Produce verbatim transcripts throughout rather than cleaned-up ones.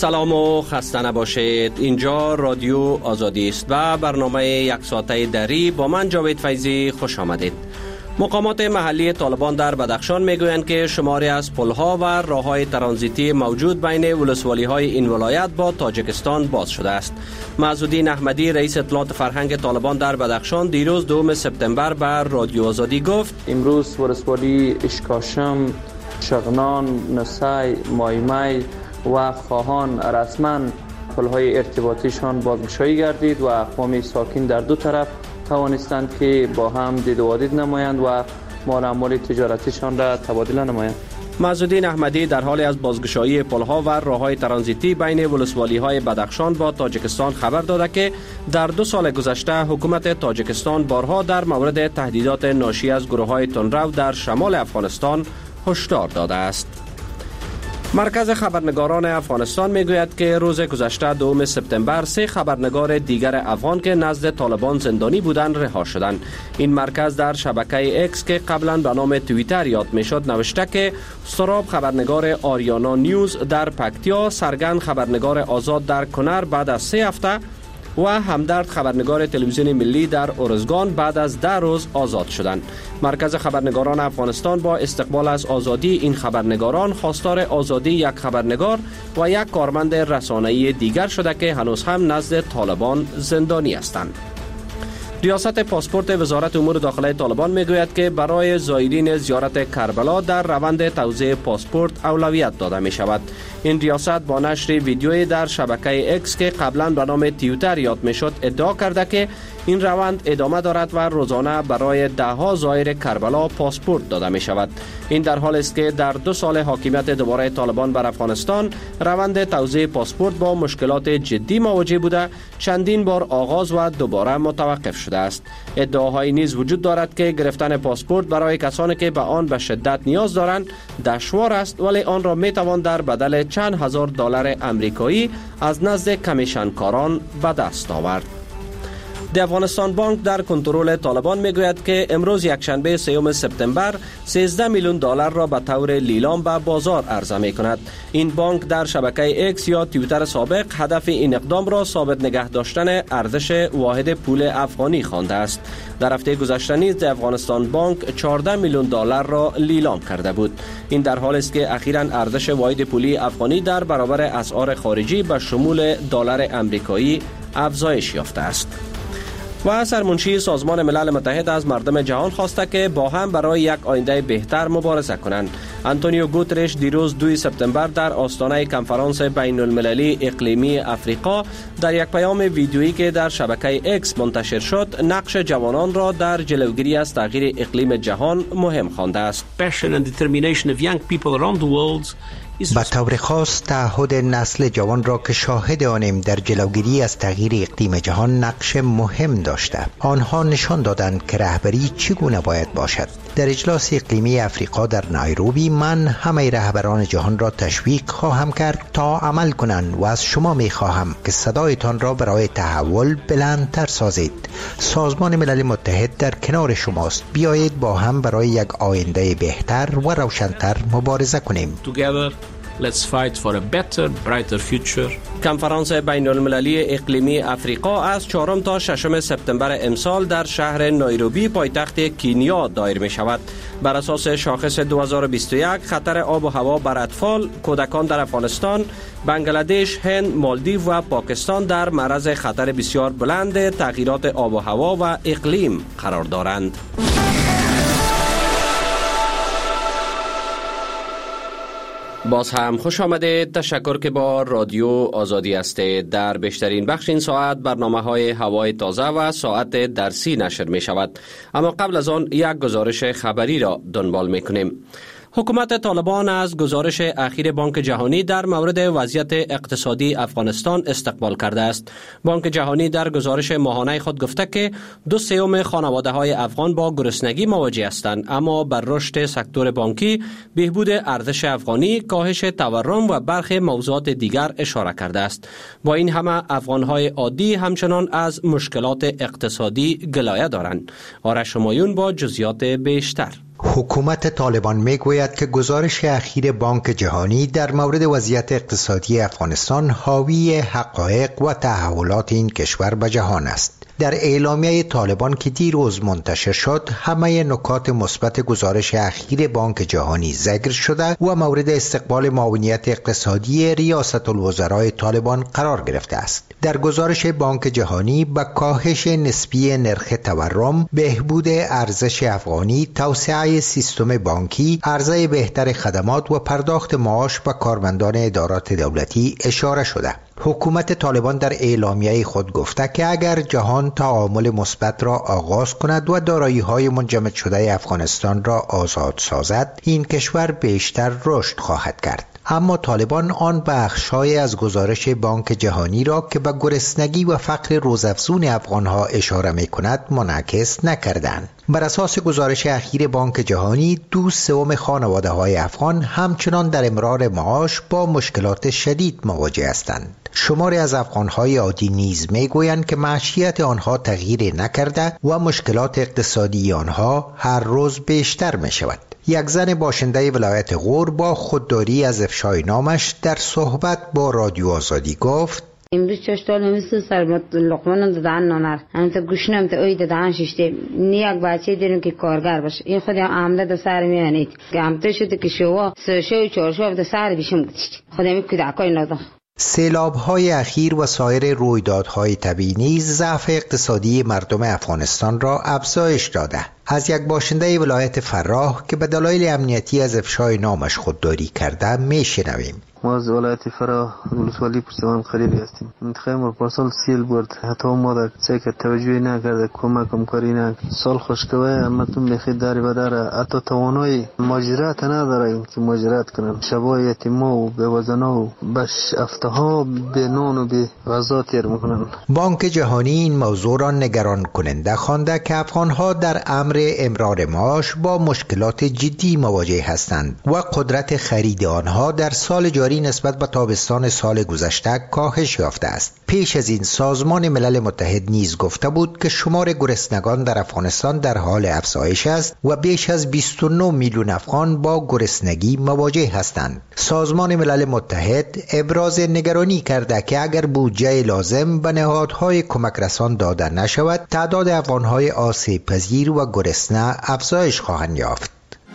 سلام و خسته نباشید. اینجا رادیو آزادی است و برنامه یک ساعته دری با من جاوید فیضی خوش آمدید. مقامات محلی طالبان در بدخشان میگویند که شماری از پلها و راههای ترانزیتی موجود بین ولسوالی‌های این ولایت با تاجیکستان باز شده است. معزالدین احمدی رئیس اطلاعات فرهنگ طالبان در بدخشان دیروز دوم سپتامبر بر رادیو آزادی گفت: امروز ولسوالی اشکاشم، شغنان، نسای، مایمای و خواهان رسما پلهای ارتباطیشان بازگشایی گردید و اقوام ساکن در دو طرف توانستند که با هم دید و وادید نمایند و مال اموال تجارتیشان را تبادله نمایند. معزالدین احمدی در حال از بازگشایی پلها و راههای ترانزیتی بین ولسوالی‌های بدخشان با تاجیکستان خبر داده که در دو سال گذشته حکومت تاجیکستان بارها در مورد تهدیدات ناشی از گروه‌های تندرو در شمال افغانستان هشدار داده است. مرکز خبرنگاران افغانستان میگوید که روز گذشته دوم سپتامبر سه خبرنگار دیگر افغان که نزد طالبان زندانی بودند رها شدند. این مرکز در شبکه اکس که قبلا به نام توییتر یاد میشد نوشته که سراب خبرنگار آریانا نیوز در پکتیا، سرگن خبرنگار آزاد در کنر بعد از سه هفته و همدرد خبرنگار تلویزیون ملی در ارزگان بعد از ده روز آزاد شدند. مرکز خبرنگاران افغانستان با استقبال از آزادی این خبرنگاران خواستار آزادی یک خبرنگار و یک کارمند رسانه‌ای دیگر شده که هنوز هم نزد طالبان زندانی هستند. ریاست پاسپورت وزارت امور داخلی طالبان میگوید که برای زائرین زیارت کربلا در روند توزیع پاسپورت اولویت داده می شود. این ریاست با نشر ویدیویی در شبکه اکس که قبلا به نام توییتر یاد می شد ادعا کرده که این روند ادامه دارد و روزانه برای ده ها زائر کربلا پاسپورت داده می شود. این در حالی است که در دو سال حاکمیت دوباره طالبان بر افغانستان روند توزیع پاسپورت با مشکلات جدی مواجه بوده، چندین بار آغاز و دوباره متوقف شده است. ادعاهایی نیز وجود دارد که گرفتن پاسپورت برای کسانی که به آن به شدت نیاز دارند دشوار است، ولی آن را می توان در بدل چند هزار دلار امریکایی از نزد کمیشنکاران به دست آورد. د افغانستان بانک در کنترل طالبان میگوید که امروز یکشنبه سوم سپتامبر سیزده میلیون دلار را به طور لیلام به بازار عرضه می کند. این بانک در شبکه اکس یا توییتر سابق هدف این اقدام را ثابت نگه داشتن ارزش واحد پول افغانی خوانده است. در هفته گذشته نیز د افغانستان بانک چهارده میلیون دلار را لیلام کرده بود. این در حالی است که اخیراً ارزش واحد پولی افغانی در برابر اسعار خارجی به شمول دلار امریکایی افزایش یافته است. و سرمنشی سازمان ملل متحد از مردم جهان خواسته که با هم برای یک آینده بهتر مبارزه کنند. آنتونیو گوترش دیروز دوم سپتامبر در آستانه کنفرانس بین المللی اقلیمی افریقا در یک پیام ویدیویی که در شبکه اکس منتشر شد نقش جوانان را در جلوگیری از تغییر اقلیم جهان مهم خوانده است. به طور خاص تعهد نسل جوان را که شاهد آنیم در جلوگیری از تغییر اقلیم جهان نقش مهم داشته. آنها نشان دادند که رهبری چگونه باید باشد. در اجلاس اقلیمی افریقا در نایروبی من همه رهبران جهان را تشویق خواهم کرد تا عمل کنند و از شما می خواهم که صدایتان را برای تحول بلندتر سازید. سازمان ملل متحد در کنار شماست. بیایید با هم برای یک آینده بهتر و روشن‌تر مبارزه کنیم. Let's fight for a better, brighter future. کنفرانس بین المللی اقلیمی افریقا از چهارم تا ششم سپتامبر امسال در شهر نایروبی پایتخت کینیا دایر می شود. بر اساس شاخص دو هزار و بیست و یک خطر آب و هوا بر اطفال، کودکان در افغانستان، بنگلادش، هند، مالدیو و پاکستان در معرض خطر بسیار بلند تغییرات آب و هوا و اقلیم قرار دارند. باز هم خوش آمدید. تشکر که با رادیو آزادی هستید. در بیشترین بخش این ساعت برنامه های هوای تازه و ساعت درسی نشر می شود. اما قبل از آن یک گزارش خبری را دنبال می کنیم. حکومت طالبان از گزارش اخیر بانک جهانی در مورد وضعیت اقتصادی افغانستان استقبال کرده است. بانک جهانی در گزارش ماهانه خود گفته که دو سوم خانواده‌های افغان با گرسنگی مواجه هستند، اما بر رشد سکتور بانکی، بهبود ارزش افغانی، کاهش تورم و برخی موضوعات دیگر اشاره کرده است. با این همه افغان‌های عادی همچنان از مشکلات اقتصادی گلایه دارند. آرش همایون با جزئیات بیشتر. حکومت طالبان میگوید که گزارش اخیر بانک جهانی در مورد وضعیت اقتصادی افغانستان حاوی حقایق و تحولات این کشور به جهان است. در اعلامیه طالبان که دیروز منتشر شد، همه نکات مثبت گزارش اخیر بانک جهانی ذکر شده و مورد استقبال معاونیت اقتصادی ریاست الوزراء طالبان قرار گرفته است. در گزارش بانک جهانی به کاهش نسبی نرخ تورم، بهبود ارزش افغانی، توسعه سیستم بانکی، عرضه بهتر خدمات و پرداخت معاش به کارمندان ادارات دولتی اشاره شده. حکومت طالبان در اعلامیه خود گفته که اگر جهان تعامل مثبت را آغاز کند و دارایی‌های منجمد شده افغانستان را آزاد سازد، این کشور بیشتر رشد خواهد کرد. اما طالبان آن بخش‌های از گزارش بانک جهانی را که به گرسنگی و فقر روزافزون افغان‌ها اشاره می‌کند منعکس نکردند. بر اساس گزارش اخیر بانک جهانی، دو سوم خانواده‌های افغان همچنان در امرار معاش با مشکلات شدید مواجه هستند. شماری از افغان‌های عادی نیز می‌گویند که معیشت آنها تغییر نکرده و مشکلات اقتصادی آنها هر روز بیشتر می‌شود. یک زن باشنده ولایت غور با خودداری از افشای نامش در صحبت با رادیو آزادی گفت: امروز چشتال مثل سربت لقمان دادن نانر هم تا گوشنم تا اوی دادن ششته نی یک بچه داریم که کارگر باشه. این خودم عمله در سر میانید که همته شده که شوا سه شو و چهار شو در سر بیشم گذاشت. خودم کودکای نادم. سیلاب‌های اخیر و سایر رویدادهای طبیعی نیز ضعف اقتصادی مردم افغانستان را افزایش داده. از یک باشنده ولایت فراه که به دلایل امنیتی از افشای نامش خودداری کرده میشنویم. ما از ولایت فراه ولسوالی پرسوان قریبی هستیم. منطقه ما پارسال سیل برد، حتی ما در چه که توجهی نکرده، کمک کمکاری نکرد. سال خشکوه همتون بخیر داری بداره، حتی توانای ماجرات نداره که ماجرات کنن. شبای یتیما و بیوزنا و بش افتها به نان و به غذا تیر میکنن. بانک جهانی این موضوع را نگران کننده خوانده که افغانها در امر امرار معاش با مشکلات جدی مواجه هستند و قدرت خرید آنها در سال جاری نسبت به تابستان سال گذشته کاهش یافته است. پیش از این سازمان ملل متحد نیز گفته بود که شمار گرسنگان در افغانستان در حال افزایش است و بیش از بیست و نه میلیون افغان با گرسنگی مواجه هستند. سازمان ملل متحد ابراز نگرانی کرده که اگر بودجه لازم به نهادهای کمک رسان داده نشود، تعداد افغانهای آسیب پذیر و گرسنه افزایش خواهند یافت.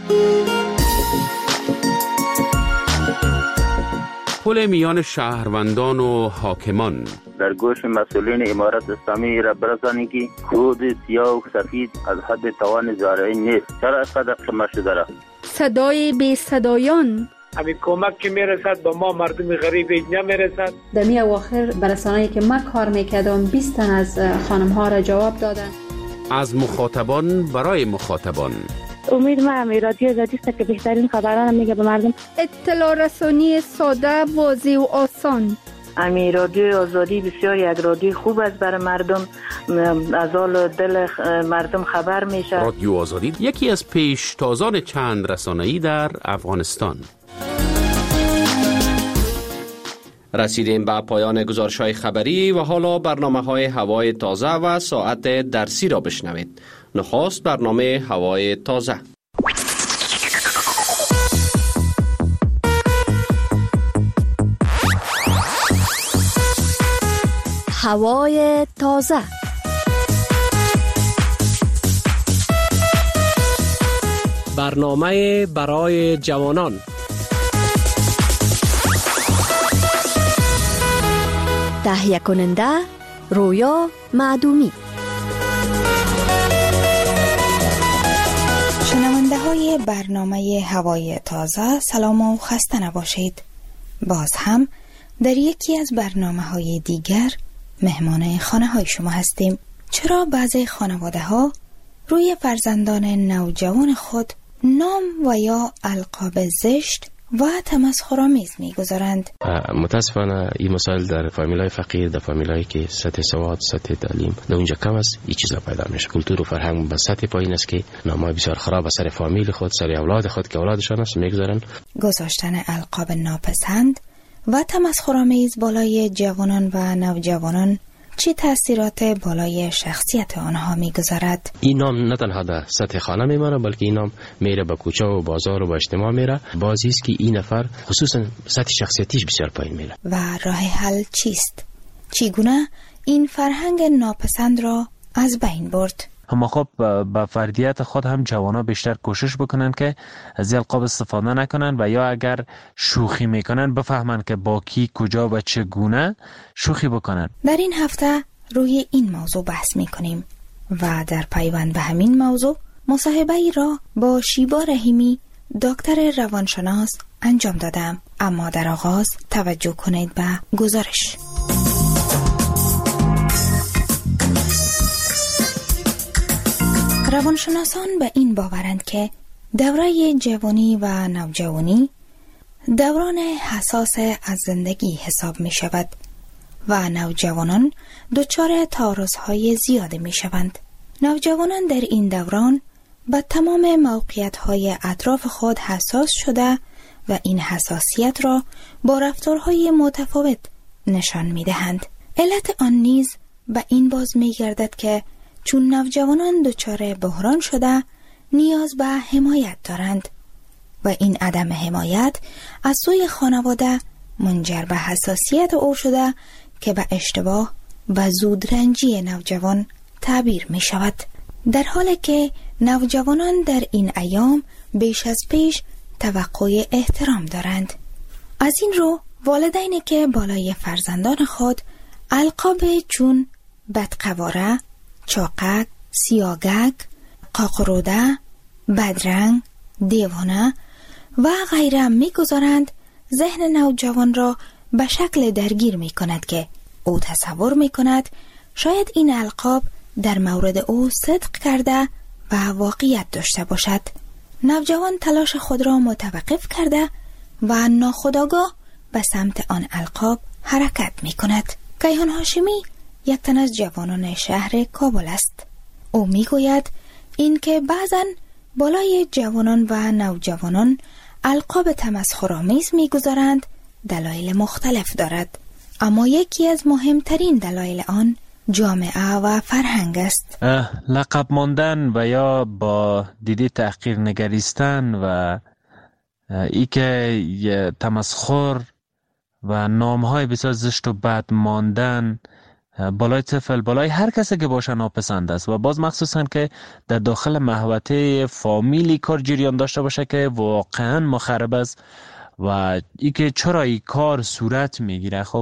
پل میان شهروندان و حاکمان در گوش مسئولین امارت اسلامی را برسانی که خود سیاه و سفید از حد توان زارعین نیست. چرا از قدر شما شده را؟ صدای بی صدایان همین کمک که میرسد با ما مردم غریب اینجا میرسد. در می اواخر برسانه‌ای که من کار میکردم بیست تن از خانم ها را جواب دادن. از مخاطبان برای مخاطبان. امید ما هم رادیو آزادی است که بهترین خبران میگه به مردم. اطلاع رسانی ساده، واضح و آسان. امی رادیو آزادی بسیار یک رادیو خوب است برای مردم، از حال دل مردم خبر میشه. رادیو آزادی یکی از پیشتازان چند رسانه‌ای در افغانستان. رسیدیم به پایان گزارش‌های خبری و حالا برنامه‌های هوای تازه و ساعت درسی را بشنوید. نخست برنامه هوای تازه. هوای تازه. برنامه برای جوانان. تهیه کننده رویا معدومی. شنونده های برنامه هوای تازه، سلام و خسته نباشید. باز هم در یکی از برنامه های دیگر مهمان خانه های شما هستیم. چرا بعضی خانواده ها روی فرزندان نوجوان خود نام و یا القاب زشت و تمسخرآمیز می‌گذارند؟ متاسفانه این مسائل در فامیلای فقیر، در فامیلایی که سطح سواد، سطح تعلیم در اونجا کم است، این چیزا پیدا میشه. کلتور و فرهنگ به سطح پایین است که نامای بسیار خراب از سر فامیل خود، سر اولاد خود که اولادشان است می‌گذارن. گذاشتن القاب ناپسند و تمسخرآمیز بالای جوانان و نوجوانان چه تأثیرات بالای شخصیت آنها میگذارد؟ این نام نه تنها در سطح خانه میمانه، بلکه این نام میره به کوچه و بازار و به اجتماع میره. بازی است که این نفر خصوصا سطح شخصیتیش بسیار پایین میره. و راه حل چیست؟ چگونه این فرهنگ ناپسند را از بین برد؟ اما خب با فردیت خود هم جوانا بیشتر کوشش بکنن که از القاب استفاده نکنن و یا اگر شوخی میکنن بفهمن که با کی، کجا و چگونه شوخی بکنن. در این هفته روی این موضوع بحث میکنیم و در پیوند به همین موضوع مصاحبه ای را با شیبا رحیمی دکتر روانشناس انجام دادم. اما در آغاز توجه کنید به گزارش. روانشناسان به این باورند که دوره جوانی و نوجوانی دوران حساس از زندگی حساب می شود و نوجوانان دچار تعارض‌های زیاده می شوند. نوجوانان در این دوران به تمام موقعیت‌های اطراف خود حساس شده و این حساسیت را با رفتارهای متفاوت نشان می دهند. علت آن نیز به این باز می گردد که چون نوجوانان دچار بحران شده نیاز به حمایت دارند و این عدم حمایت از سوی خانواده منجر به حساسیت او شده که به اشتباه و زودرنجی نوجوان تعبیر می شود. در حالی که نوجوانان در این ایام بیش از پیش توقع احترام دارند. از این رو والدینی که بالای فرزندان خود القاب چون بدقواره، چاقک، سیاگک، قاقروده، بدرنگ، دیوانه و غیره میگذارند، ذهن نوجوان را به شکل درگیر می کند که او تصور می کند شاید این القاب در مورد او صدق کرده و واقعیت داشته باشد. نوجوان تلاش خود را متوقف کرده و ناخودآگاه به سمت آن القاب حرکت می کند. کیهان هاشمی یک تن از جوانان شهر کابل است. او می گوید این که بعضن بالای جوانان و نوجوانان القاب تمسخرآمیز می گذارند دلایل مختلف دارد، اما یکی از مهمترین دلایل آن جامعه و فرهنگ است. لقب ماندن و یا با دیده تحقیر نگریستن و ای که تمسخر و نامهای بسیار زشت و بد ماندن بالای طفل، بالای هر کسی که باشه ناپسند است و باز مخصوصا که در داخل محوطه فامیلی کار جریان داشته باشه که واقعا مخرب است و ای که چرا این کار صورت میگیره. خب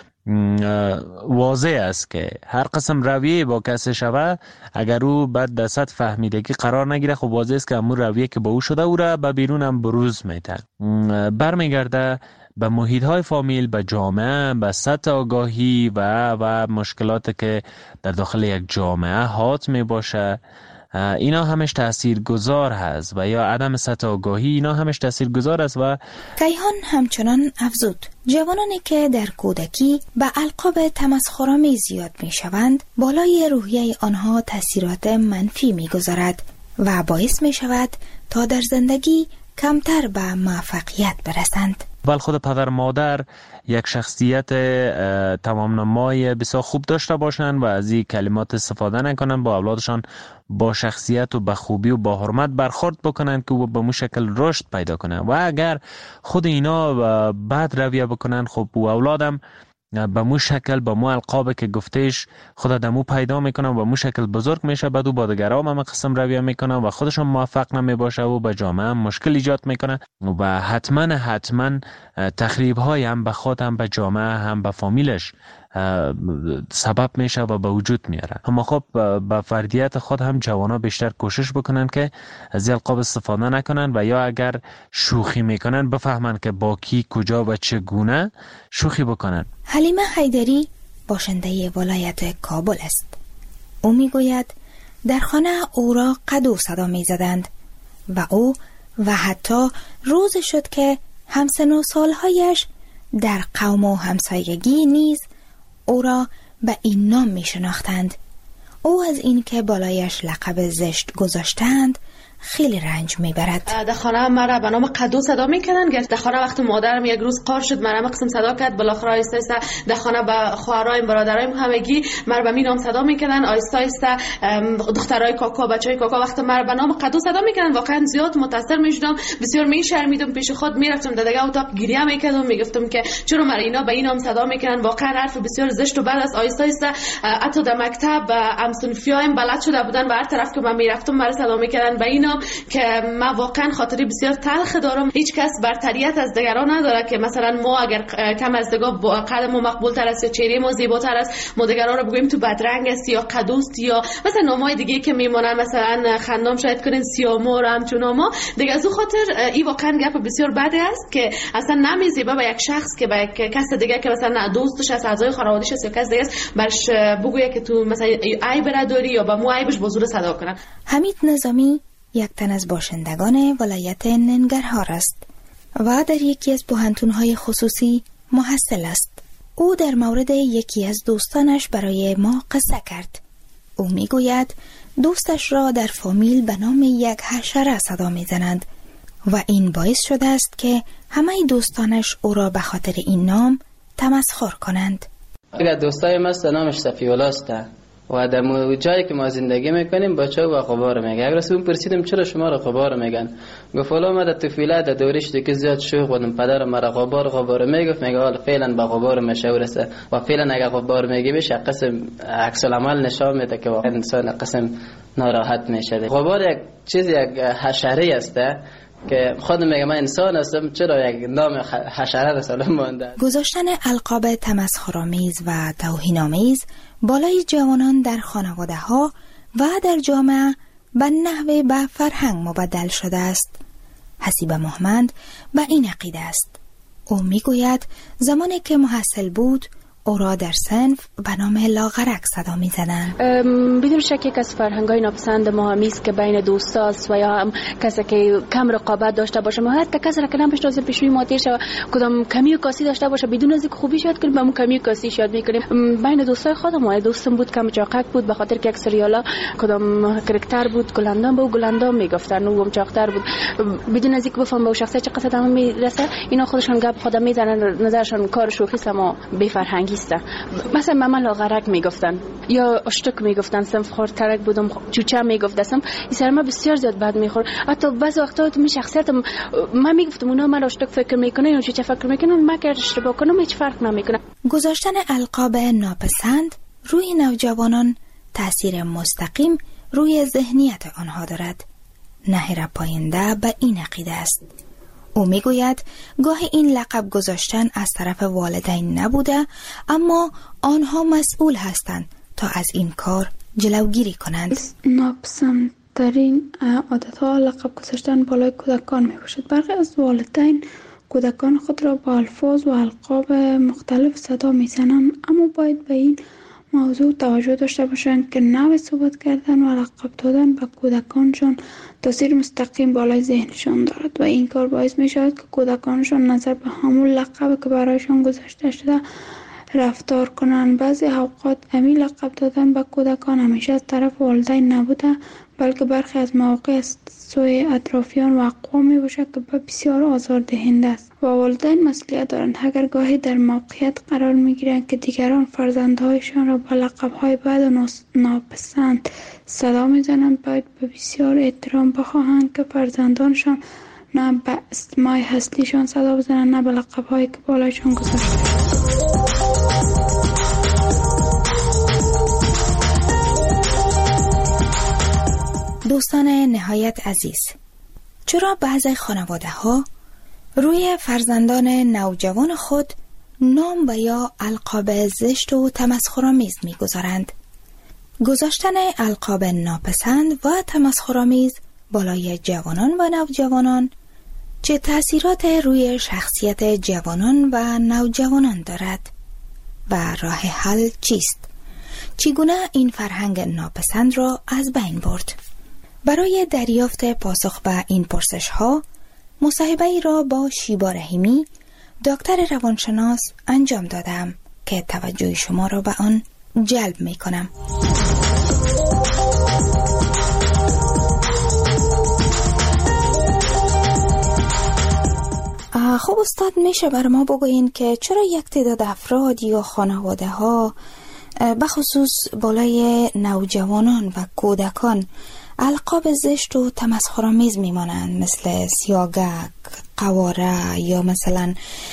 واضح است که هر قسم رویه با کسی شوه اگر او بعد در سطح فهمیدگی قرار نگیره، خب واضح است که همون رویه که با او شده او را به بیرون هم بروز میده، برمیگرده به محیط های فامیل، به جامعه، به سطح آگاهی و و مشکلات که در داخل یک جامعه حات می باشه. اینا همش تأثیر گذار هست و یا عدم سطح آگاهی، اینا همش تأثیر گذار است. و کیهان همچنان افزود جوانانی که در کودکی به القاب تمسخرآمیز زیاد می شوند بالای روحیه آنها تأثیرات منفی می گذارد و باعث می شود تا در زندگی کمتر به موفقیت برسند. ولی خود پدر مادر یک شخصیت تمام نمای بسیار خوب داشته باشند و از این کلمات استفاده نکنند، با اولادشان با شخصیت و با خوبی و با حرمت برخورد بکنند که او به مو شکل رشد پیدا کنند. و اگر خود اینا بد رویه بکنند، خب او اولادم به مو شکل به مو القاب که گفتهش خود دمو پیدا میکنن و مو شکل بزرگ میشه، بعد او با دیگران هم قسم رویه میکنن و خودشون موفق نمیباشه و به جامعه هم مشکل ایجاد میکنه و حتما حتما تخریب های هم به خود هم به جامعه هم به فامیلش سبب میشه و به وجود میاره. اما خب با فردیت خود هم جوانا بیشتر کوشش بکنن که از القاب استفاده نکنن و یا اگر شوخی میکنن بفهمن که با کی، کجا و چگونه شوخی بکنن. حلیمه حیدری باشنده ولایت کابل است. او میگوید در خانه او را قد و صدا میزدند و او و حتی روز شد که همسن و سالهایش در قوم و همسایگی نیز او را به این نام می شناختند. او از این که بالایش لقب زشت گذاشتند خیلی رنج میبرد. در خانه مرا به نام قدو صدا میکنن. در خانه وقتی مادرم یک روز قار شد مرا قسم صدا کرد، بالاخره آیسته آیسته در خانه به خواهرایم برادرایم همگی مرا به می نام صدا میکنن. آیسته آیسته دخترای کاکا بچهای کاکا وقتی مرا به نام قدو صدا میکنن واقعا زیاد متاثر میشدم، بسیار میشرمیدم، پیش خود میرفتم در دیگه اتاق گریه میکردم، میگفتم که چرا مرا اینا به این نام صدا میکنن، واقعا حرف بسیار زشت. و بعد از آیسته آیسته حتی در مکتب همسنفیایم بلد شده بودن و هر طرف که من میرفتم مرا صدا میکردن به این نام که من واقعا خاطری بسیار تلخ دارم. هیچ کس برتریت از دیگران نداره که مثلا ما اگر کم از دیگه قد ما مقبول تر است یا چهره ما زیباتر است ما دیگران رو بگوییم تو بدرنگ است یا قدوست یا مثلا نامای دیگه که میمونن، مثلا خندام شاید کنین سیامور همچون ناما دیگه. از اون خاطر این واقعا گپ بسیار بده است که اصلا نمیزیبه به یک شخص که به یک کس دیگه که مثلا دوستش است، اعضای خانواده‌اش است یا کس دیگه است برش بگویه که تو مثلا عیب داری یا با مو عیبش با زور صدا کنن. حمید نظامی یک تن از باشندگان ولایت ننگرهار است و در یکی از پوهنتون‌های خصوصی محصل است. او در مورد یکی از دوستانش برای ما قصه کرد. او میگوید دوستش را در فامیل به نام یک حشره صدا میزنند و این باعث شده است که همه دوستانش او را به خاطر این نام تمسخر کنند. اگر دوستای ما نامش صفی‌الله است و در جایی که ما زندگی میکنیم بچه‌ها با غبار میگه. اگر اون پرسیدم چرا شما را غبار میگن، گفت والا ما در طفولیت در دورش دیگه زیاد شوخ بودم، پدرم مرا غبار غبار میگفت، میگه حالا فعلا با غبار مشهور است و فعلا اگر غبار میگی بهش قسم عکس العمل نشان میده که واقعا انسان قسم ناراحت میشه. غبار یک چیز یک حشره است که خودم میگم من انسان هستم، چرا یک نام حشره رسالم مانده. گذاشتن القاب تمسخرآمیز و توهین‌آمیز بالای جوانان در خانواده ها و در جامعه به نحوه به فرهنگ مبدل شده است. حسیب محمد به این عقیده است. او میگوید زمانی که محصل بود او را در صنف به نام لاغرک صدا می زدن. بدون شک یک از فرهنگ‌های ناپسند ما هم است که بین دوستاست و یا هم کسی که کم رقابت داشته باشه، ما حتی کسی را که نمی‌شناسیم پیشوی ماتیش کدام کمی و کاسی داشته باشه بدون از اینکه خوبی یاد کنیم به اون کمی و کاسی یاد می‌کنیم. بین دوستای خودم ما دوستم بود کم چاقک بود به خاطر که یک سریالا کدام کاراکتر بود گلندام بود گلندام میگفتن و هم چاقتر بود، بدون از اینکه بفهم به شخصیت چه قصد هم میرسه اینا خودشون گپ خودم میزنن، نظرشون کار شوخی است اما بی فرهنگی. مثلا مامان لاغرک میگفتن یا اشتک میگفتن، صنف خورترک بودم چوچه میگفتم، این سر ما بسیار زیاد بد میخور. حتی بعضی وقتا تو می شخصیتم من میگفتم اونا من اشتک فکر میکنه یا چوچه فکر میکنن، من که اشتباه کنم هیچ فرق نمیکنه. گذاشتن القاب ناپسند روی نوجوانان تاثیر مستقیم روی ذهنیت آنها دارد. نهر پاینده به این عقیده است. او میگوید گاهی این لقب گذاشتن از طرف والدین نبوده اما آنها مسئول هستند تا از این کار جلوگیری کنند. ناپسندترین عادتها لقب گذاشتن بالای کودکان می باشد. برخی از والدین کودکان خود را با الفاظ و القاب مختلف صدا می زنند، اما باید به این موضوع توجه داشته باشند که نوع صحبت کردن و لقب دادن به کودکانشان تاثیر مستقیم بالای ذهنشان دارد و این کار باعث می شود که کودکانشان نظر به همون لقب که برایشان گذاشته شده رفتار کنند. بعضی اوقات همین لقب دادن به کودکان همیشه از طرف والدین نبوده بلکه برخی از مواقع از سوی اطرافیان و اقوام می باشد که بسیار آزاردهنده است و والدین مسئولیت دارند. اگر گاهی در موقعیت قرار می گیرند که دیگران فرزندهایشان را با لقب‌های بد و ناپسند صدا می زنند باید به بسیار احترام بخواهند که فرزندانشان نه به اسمای هستیشان صدا بزنند نه به لقب‌هایی که بالایشان گذاشته. دوستان نهایت عزیز، چرا بعضی خانواده ها روی فرزندان نوجوان خود نام و یا القاب زشت و تمسخرآمیز می‌گذارند؟ گذاشتن القاب ناپسند و تمسخرآمیز بالای جوانان و نوجوانان چه تأثیرات روی شخصیت جوانان و نوجوانان دارد و راه حل چیست؟ چگونه این فرهنگ ناپسند را از بین برد؟ برای دریافت پاسخ به این پرسش ها مصاحبه ای را با شیبا رحیمی دکتر روانشناس انجام دادم که توجه شما را به آن جلب می کنم. خب استاد، میشه بر ما بگوین که چرا یک تعداد افراد یا خانواده ها بخصوص بالای نوجوانان و کودکان القاب زشت و تمسخرآمیز میمانند، مثل سیاگک، قواره یا مثلا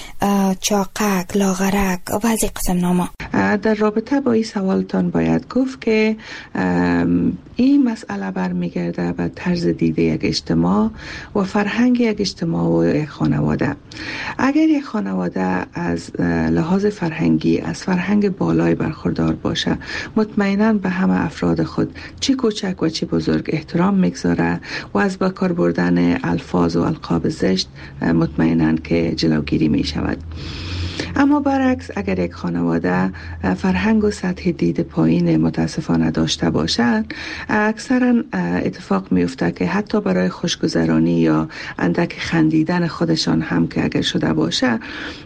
چاقک، لاغرک و بعضی قسم نامه؟ در رابطه با این سوالتان باید گفت که این مسئله برمیگرده به طرز دیده یک اجتماع و فرهنگ یک اجتماع و یک خانواده. اگر یک خانواده از لحاظ فرهنگی از فرهنگ بالای برخوردار باشه، مطمئناً به همه افراد خود چی کوچک و چی بزرگ احترام میگذاره و از به کار بردن الفاظ و القاب زشت مطمئناً که جلوگیری می شود. اما برعکس، اگر یک خانواده فرهنگ و سطح دید پایین متاسفانه داشته باشند، اکثرا اتفاق میفته که حتی برای خوشگذرانی یا اندک خندیدن خودشان هم که اگر شده باشه،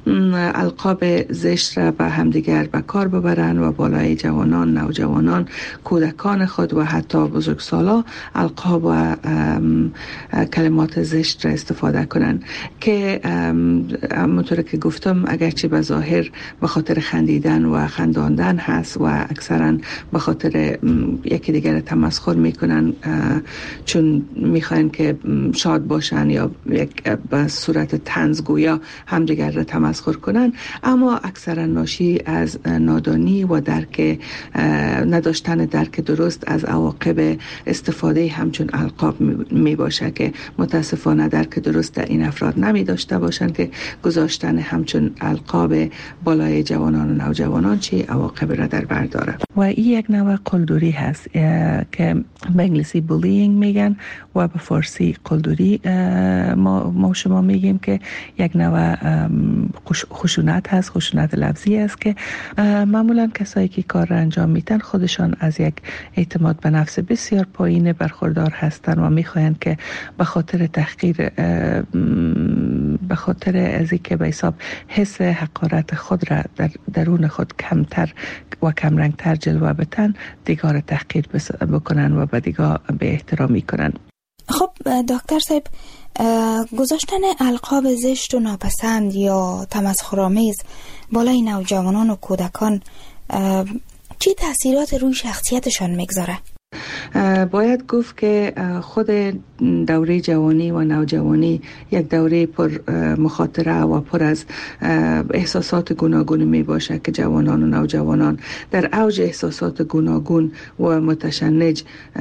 القاب زشت را به همدیگر به کار ببرند و بالای جوانان، نوجوانان، کودکان خود و حتی بزرگسالا القاب و کلمات زشت را استفاده کنند که همونطور که گفتم اگرچه به ظاهر به خاطر خندیدن و خنداندن هست و اکثرا به خاطر یکی دیگر تمسخر میکنن چون میخواین که شاد باشن یا یک به صورت طنز گویا همدیگر را تمسخر کنن، اما اکثرا ناشی از نادانی و درک نداشتن درک درست از عواقب استفاده همچون القاب می باشه که متاسفانه درک درست در این افراد نمی داشته باشند که گذاشتن همچون القاب بالای جوانان و نوجوانان چه عواقب را در بر داره. و این یک نوع قلدری هست که به انگلیسی بولینگ میگن و به فارسی قلدری ما, ما شما میگیم که یک نوع خشونت هست، خشونت لفظی است که معمولا کسایی که کار را انجام میدن خودشان از یک اعتماد به نفس بسیار پایین برخوردار هستند و میخواهند که به خاطر تحقیر، به خاطر از اینکه به حساب حس حقارت خود را در درون خود کمتر و کمرنگتر جلوه بدن، دیگر را تحقیر بکنن و به دیگر به احترامی کنن. خب دکتر صاحب، گذاشتن القاب زشت و ناپسند یا تمسخرآمیز بالای نوجوانان و کودکان چی تاثیرات روی شخصیتشان میگذاره؟ باید گفت که خود دوره جوانی و نوجوانی یک دوره پر مخاطره و پر از احساسات گوناگون می باشه که جوانان و نوجوانان در اوج احساسات گوناگون و متشنج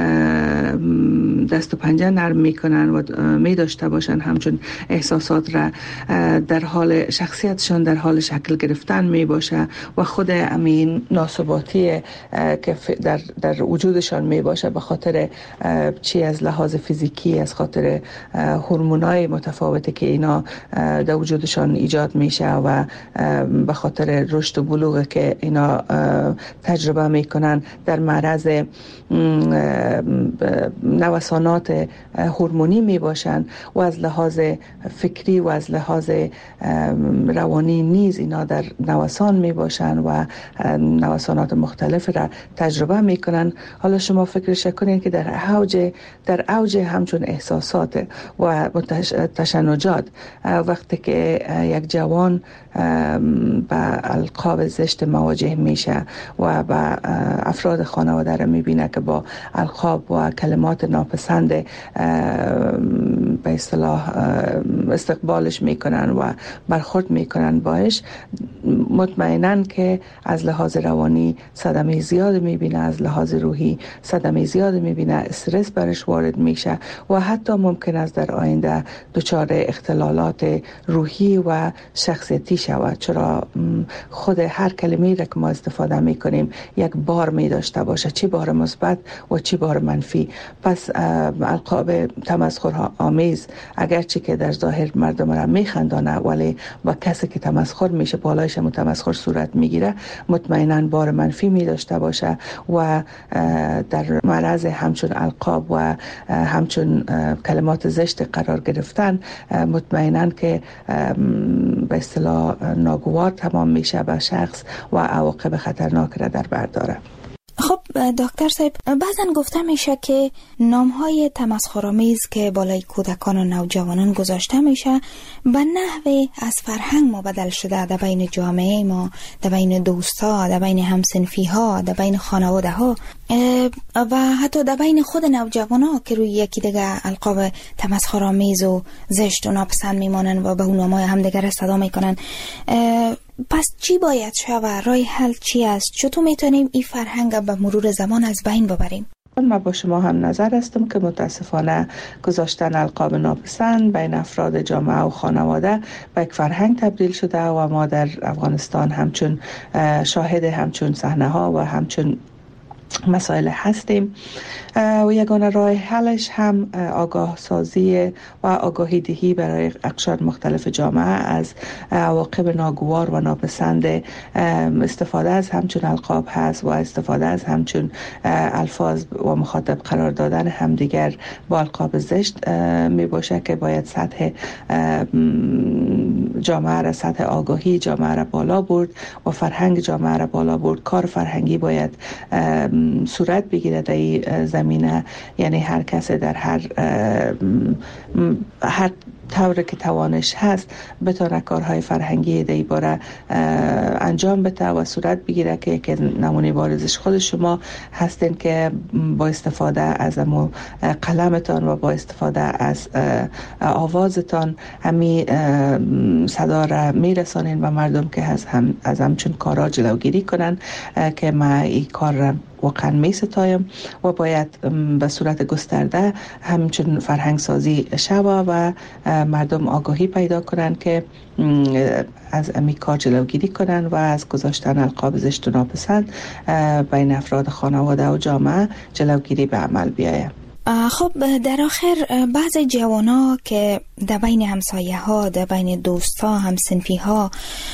دست و پنجه نرم می کنن و می داشته باشن همچون احساسات را در حال شخصیتشان در حال شکل گرفتن می باشه و خود امین ناثباتی که در, در وجودشان می باشه به خاطر چی از لحاظ فیزیکی، از خاطر هورمونای متفاوتی که اینا در وجودشان ایجاد میشه و به خاطر رشد و بلوغ که اینا تجربه میکنن در معرض نوسانات هورمونی میباشن و از لحاظ فکری و از لحاظ روانی نیز اینا در نوسان میباشن و نوسانات مختلف را تجربه میکنن. حالا شما فکرش کنین که در اوج در اوج همچون احساسات و تشنجات وقتی که یک جوان با القاب زشت مواجه میشه و با افراد خانواده را میبینه که با القاب و کلمات ناپسند به اصطلاح استقبالش میکنن و برخورد میکنن باش، مطمئناً که از لحاظ روانی صدمه زیاد میبینه، از لحاظ روحی صدمه زیاد میبینه، استرس برش وارد میشه و حتی ممکن است در آینده دچار اختلالات روحی و شخصیتی شود، چرا خود هر کلمه‌ای را که ما استفاده میکنیم یک بار می داشته باشه، چی بار مثبت و چی بار منفی. پس القاب تمسخر آمیز اگرچه که در ظاهر مردم را میخندانه ولی با کسی که تمسخر میشه بالایش متمسخر صورت میگیره، مطمئناً بار منفی می داشته باشه و در معرض همچون القاب و همچون کلمات زشت قرار گرفتن مطمئناً که به اصطلاح ناگوار تمام میشه به شخص و عواقب خطرناک را در بر داره. خب دکتر صاحب، بعضن گفته میشه که نامهای تمسخرآمیز که بالای کودکان و نوجوانان گذاشته میشه به نحوی از فرهنگ ما بدل شده در بین جامعه ما، در بین دوستا، در بین همسنفی ها، در بین خانواده ها و حتی در بین خود نوجوان ها که روی یکی دیگه القاب تمسخرآمیز و زشت و ناپسند میمانن و به اون نامای همدیگر صدا میکنن. پس چی باید شود؟ راه حل چی است؟ چطور میتونیم این فرهنگ به مرور زمان از بین ببریم؟ من با شما هم نظر هستم که متاسفانه گذاشتن القاب ناپسند بین افراد جامعه و خانواده به یک فرهنگ تبدیل شده و ما در افغانستان همچون شاهد همچون صحنه ها و همچون مسائل هستیم و یگانه راه حلش هم آگاه سازی و آگاهی دهی برای اقشار مختلف جامعه از عواقب ناگوار و ناپسند استفاده از همچون القاب هست و استفاده از همچون الفاظ و مخاطب قرار دادن همدیگر با القاب زشت می باشه که باید سطح جامعه را، سطح آگاهی جامعه را بالا برد و فرهنگ جامعه را بالا برد. کار فرهنگی باید صورت بگیره در این زمینه، یعنی هر کس در هر هر طور که توانش هست بتونه کارهای فرهنگی در این باره انجام بده و صورت بگیره که یک نمونه بارزش خود شما هستین که با استفاده از امو قلمتان و با استفاده از آوازتان همی صدا را میرسانین و مردم که از هم از همچون کارا جلوگیری کنن که ما این کار را واقعا می ستایم و باید به صورت گسترده همچون فرهنگ سازی شوه و مردم آگاهی پیدا کنن که از امی کار جلوگیری کنن و از گذاشتن القاب زشت و ناپسند بین افراد خانواده و جامعه جلوگیری به عمل بیاید. خب در آخر بعض جوانا که در بین همسایه ها، در بین دوستا، همسنفی ها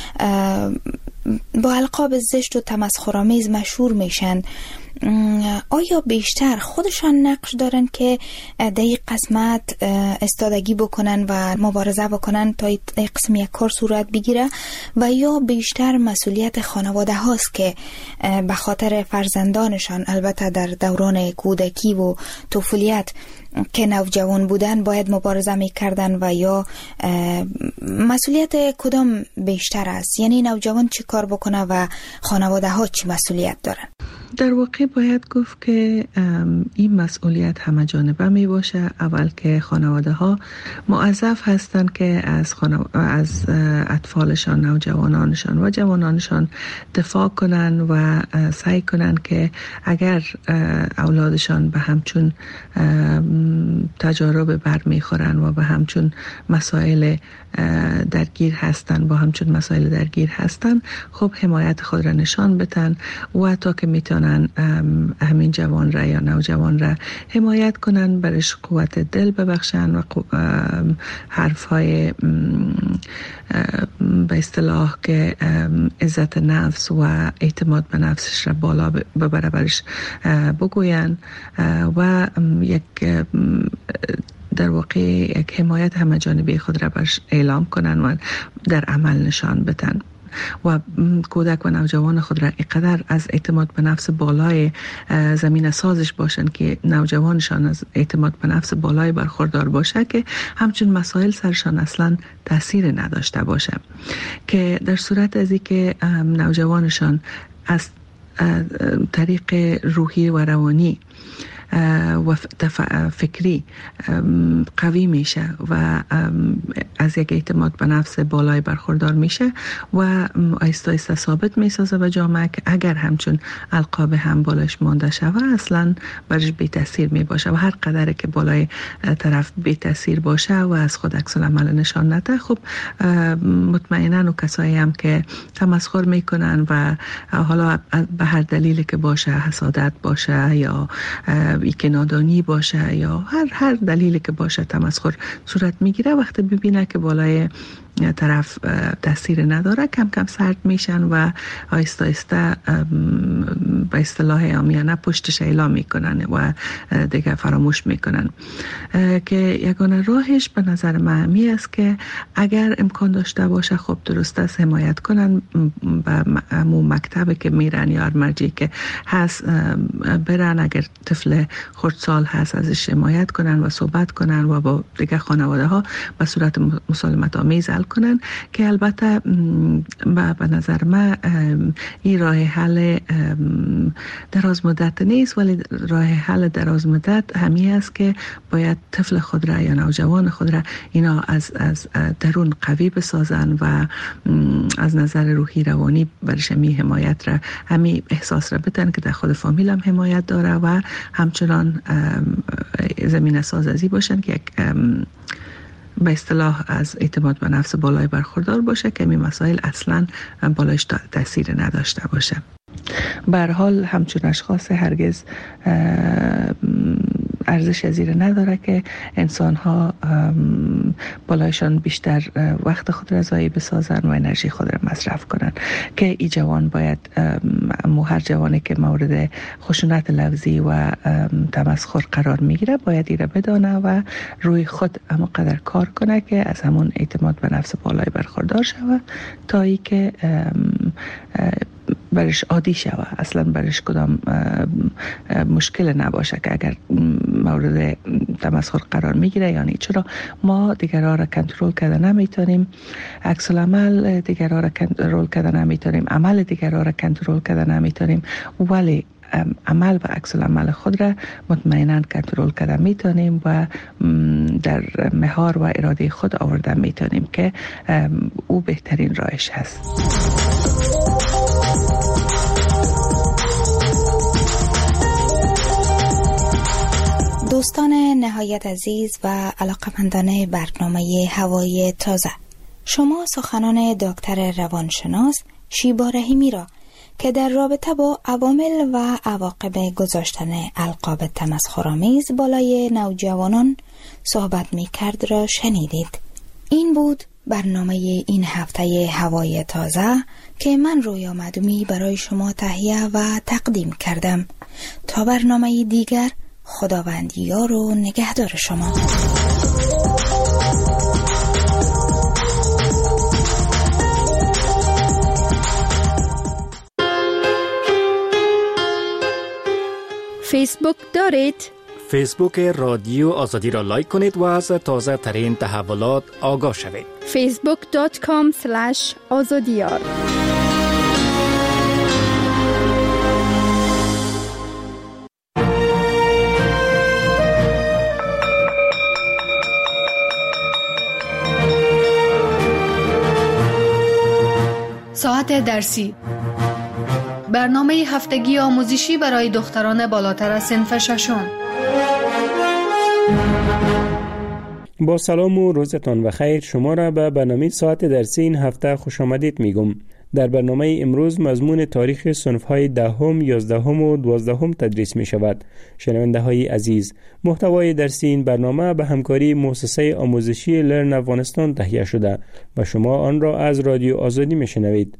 با القاب زشت و تمسخرآمیز مشهور میشن، آیا بیشتر خودشان نقش دارن که در این قسمت استادگی بکنن و مبارزه بکنن تا این قسم یک کار صورت بگیره و یا بیشتر مسئولیت خانواده هاست که به خاطر فرزندانشان، البته در دوران کودکی و طفولیت که نوجوان بودن، باید مبارزه میکردن و یا مسئولیت کدام بیشتر است؟ یعنی نوجوان چی کار بکنه و خانواده ها چی مسئولیت دارن؟ در واقع باید گفت که این مسئولیت همه جانبه می باشه. اول که خانواده ها موظف هستند که از خانو... از اطفالشان، نوجوانانشان و جوانانشان دفاع کنن و سعی کنن که اگر اولادشان به همچون تجارب بر میخورن و به همچون مسائل درگیر هستن با همچون مسائل درگیر هستن، خب حمایت خود را نشان بدن و تا که میتونن همین جوان را یا نوجوان را حمایت کنن، برش قوت دل ببخشن و حرفهای به اصطلاح که عزت نفس و اعتماد به نفسش را بالا ببره برش بگوین و یک در واقع یک حمایت همه جانبه خود را برش اعلام کنن و در عمل نشان بدن و کودک و نوجوان خود را اینقدر از اعتماد به نفس بالای زمین سازش باشن که نوجوانشان از اعتماد به نفس بالای برخوردار باشه که همچون مسائل سرشان اصلا تاثیر نداشته باشه، که در صورت از اینکه نوجوانشان از طریق روحی و روانی و فکری قوی میشه و از یک اعتماد به نفس بالای برخوردار میشه و آیسته آیسته ثابت میسازه به جامعه که اگر همچون القاب هم بالایش مانده شوه اصلا برش بی تاثیر می باشه و هر قدر که بالای طرف بی تاثیر باشه و از خود عکس العمل نشان نده، خب مطمئنا و کسایی هم که تمسخر میکنن و حالا به هر دلیلی که باشه، حسادت باشه یا ای که نادانی باشه یا هر هر دلیلی که باشه تمسخر صورت میگیره، وقتی ببینه که بالای طرف تاثیر نداره، کم کم سرد میشن و آیسته آیسته به اصطلاح عامیانه پشتش اعلام میکنن و دیگه فراموش میکنن. که یگانه راهش به نظر من همی است که اگر امکان داشته باشه خب درست است حمایت کنن، به همون مکتبی که میرن یا مرجعی که هست برن، اگر طفل خردسال هست ازش حمایت کنن و صحبت کنن و با دیگه خانواده ها به صورت مسالمت آمیز حل کنن. که البته به نظر من این راه حل دراز مدت نیست، ولی راه حل دراز مدت همی است که باید طفل خود را یا نوجوان خود را اینا از از درون قوی بسازن و از نظر روحی روانی برش می حمایت را همی احساس را بتن که در خود فامیل هم حمایت داره و همچنان زمین سازی باشن که یک به اصطلاح از اعتماد به نفس بالای برخوردار باشه که این مسائل اصلا بالایش تاثیر نداشته باشه. به هر حال همچون اشخاص هرگز ارزش زیر نداره که انسان ها بالایشان بیشتر وقت خود را ضایع بسازن و انرژی خود را مصرف کنن. که ای جوان باید مو هر جوانی که مورد خشونت لفظی و تمسخر قرار میگیره باید ایره بدانه و روی خود اما قدر کار کنه که از همون اعتماد به نفس بالای برخوردار شوه تا ای که برش عادی شوه، اصلا برش کدام مشکل نباشه که اگر مورد تمسخر قرار میگیره. یعنی چرا ما دیگرها را کنترل کرده نمیتونیم، عکس العمل دیگرها را کنترل کرده نمیتونیم، عمل دیگرها را کنترل کرده نمیتونیم، ولی عمل و عکس العمل خود را مطمئنا کنترل کرده میتونیم و در مهار و اراده خود آورده میتونیم که او بهترین راهش هست. دوستان نهایت عزیز و علاقمندان برنامه هوای تازه، شما سخنان دکتر روانشناس شیبا رحیمی را که در رابطه با عوامل و عواقب گذاشتن القاب تمسخرآمیز بالای نوجوانان صحبت می کرد را شنیدید. این بود برنامه این هفته هوای تازه که من رویا مدومی برای شما تهیه و تقدیم کردم. تا برنامه دیگر، خداوند یار و نگهدار شما. فیسبوک دارید؟ فیسبوک رادیو آزادی را لایک کنید و از تازه ترین تحولات آگاه شوید. فیسبوک دات کام اسلش آزادیار. ساعت درسی، برنامه هفتگی آموزشی برای دختران بالاتر از صنف ششم. با سلام و روزتان بخیر. شما را به برنامه ساعت درسی این هفته خوش آمدید میگم. در برنامه امروز مضمون تاریخ صنف‌های دهم، یازدهم و دوازدهم تدریس می شود. شنونده های عزیز، محتوای درسی این برنامه به همکاری مؤسسه آموزشی لرن افغانستان تهیه شده و شما آن را از رادیو آزادی می شنوید.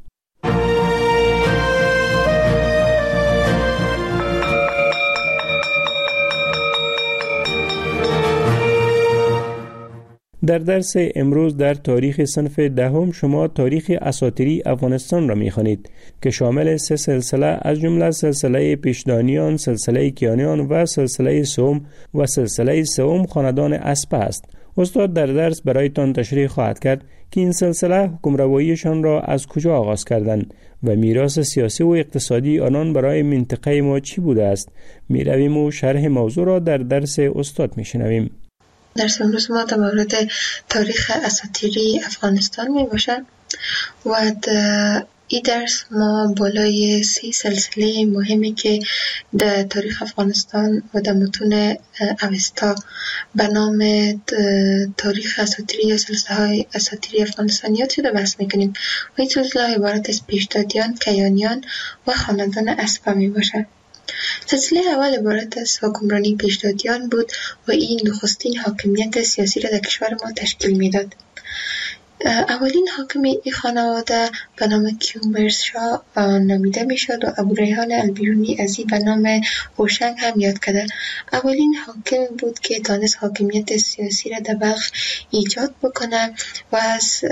در درس امروز در تاریخ صنف دهم شما تاریخ اساطیری افغانستان را می‌خوانید که شامل سه سلسله از جمله سلسله پیشدانیان، سلسله کیانیان و سلسله سوم و سلسله سوم خاندان اسپه است. استاد در درس برایتان تشریح خواهد کرد که این سلسله حکمرواییشان را از کجا آغاز کردند و میراث سیاسی و اقتصادی آنان برای منطقه ما چی بوده است. می‌رویم و شرح موضوع را در درس استاد می‌شنویم. درس امروز ما در مورد تاریخ اساطیری افغانستان می باشد و در این درس ما بالای سی سلسله مهمی که در تاریخ افغانستان و در متون اوستا به نام تاریخ اساطیری یا سلسله های اساطیری افغانستان یاد شده بحث میکنیم و این سلسله های عبارت از پیشدادیان، کیانیان و خاندان اسپه می باشد. سلسله اول عبارت از حکمرانی پیشدادیان بود و این نخستین حاکمیت سیاسی را در کشور ما تشکیل میداد. اولین حاکم این خانواده به نام کیومرث نامیده می شد و ابو ریحان البیرونی از این به نام هوشنگ هم یاد کرده. اولین حاکم بود که تانست حاکمیت سیاسی را در بلخ ایجاد بکنه و از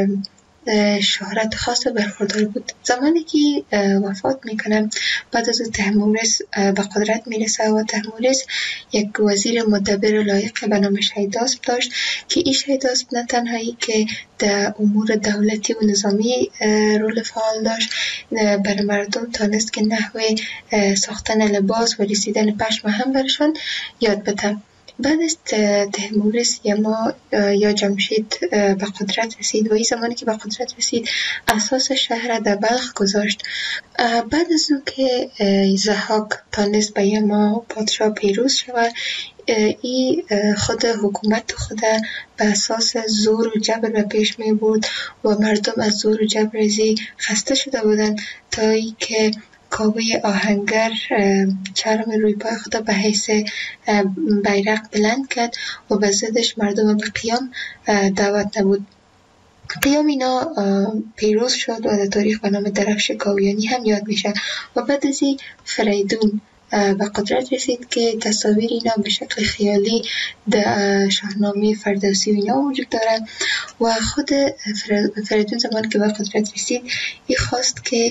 شهرت خاص برخوردار بود. زمانی که وفات میکنه بعد از تحمورس به قدرت میرسه و تحمورس یک وزیر مدبر لایق به نام شیداسپ داشت که این شیداسپ نه تنهایی که در امور دولتی و نظامی رول فعال داشت، برای مردم تانست که نحوه ساختن لباس و رسیدن پشم هم برشان یاد بده. بعد از تحمورس یما یا جمشید به قدرت رسید و این زمانی که به قدرت رسید اساس شهر در بلخ گذاشت. بعد از او که ضحاک تانست به یما پادشاه پیروز شود، ای خود حکومت خود به اساس زور و جبر به پیش می برد و مردم از زور و جبر ازی خسته شده بودند تا ای که کاوه آهنگر چرم روی پای خود به حیث بیرق بلند کرد و به ضدش مردم به قیام دعوت نمود. قیام اینا پیروز شد و در تاریخ به نام درفش کاویانی هم یاد میشه و بعد از این فریدون به قدرت رسید که تصاویر اینا به شکل خیالی در شاهنامه فردوسی و اینا وجود دارن و خود فریدون زمان که به قدرت رسید ای خواست که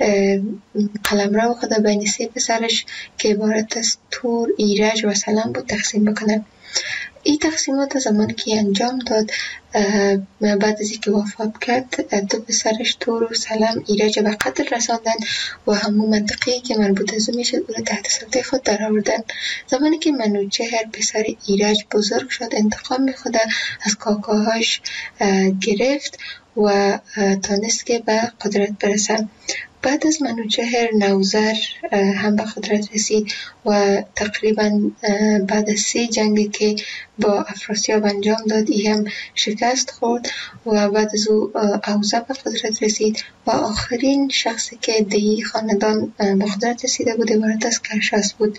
قلمرو خود بین سه پسرش که عبارت از تور، ایرج و سلم بود تقسیم بکنه. این تقسیمات زمانی که انجام داد بعد از اینکه وفات کرد دو پسرش تور و سلم ایرج به قتل رساندن و همون منطقه‌ای که مربوط از او میشد او را تحت سلطه خود در آوردن. زمانی که منوچهر پسر ایرج بزرگ شد انتقام خود از کاکاهاش گرفت و تانست که به قدرت برسه. بعد از منوچهر نوذر هم به قدرت رسید و تقریبا بعد از سه جنگی که با افراسیاب انجام داد ای هم شکست خورد و بعد از او اوزه به قدرت رسید و آخرین شخصی که دی خاندان به قدرت رسیده بود عبارت از کرشاس بود.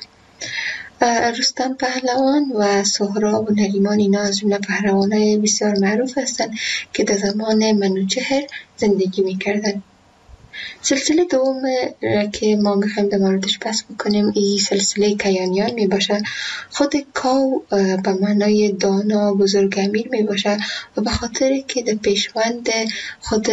رستم پهلوان و سهراب و نریمان اینا از جمله پهلوانای بسیار معروف هستند که در زمان منوچهر زندگی می‌کردند. سلسله دوم که ما میخوایم در موردش بحث بکنیم این سلسله کیانیان می باشه. خود کاو به معنای دانا بزرگ امیر می باشه و به خاطر که در پیشوند خود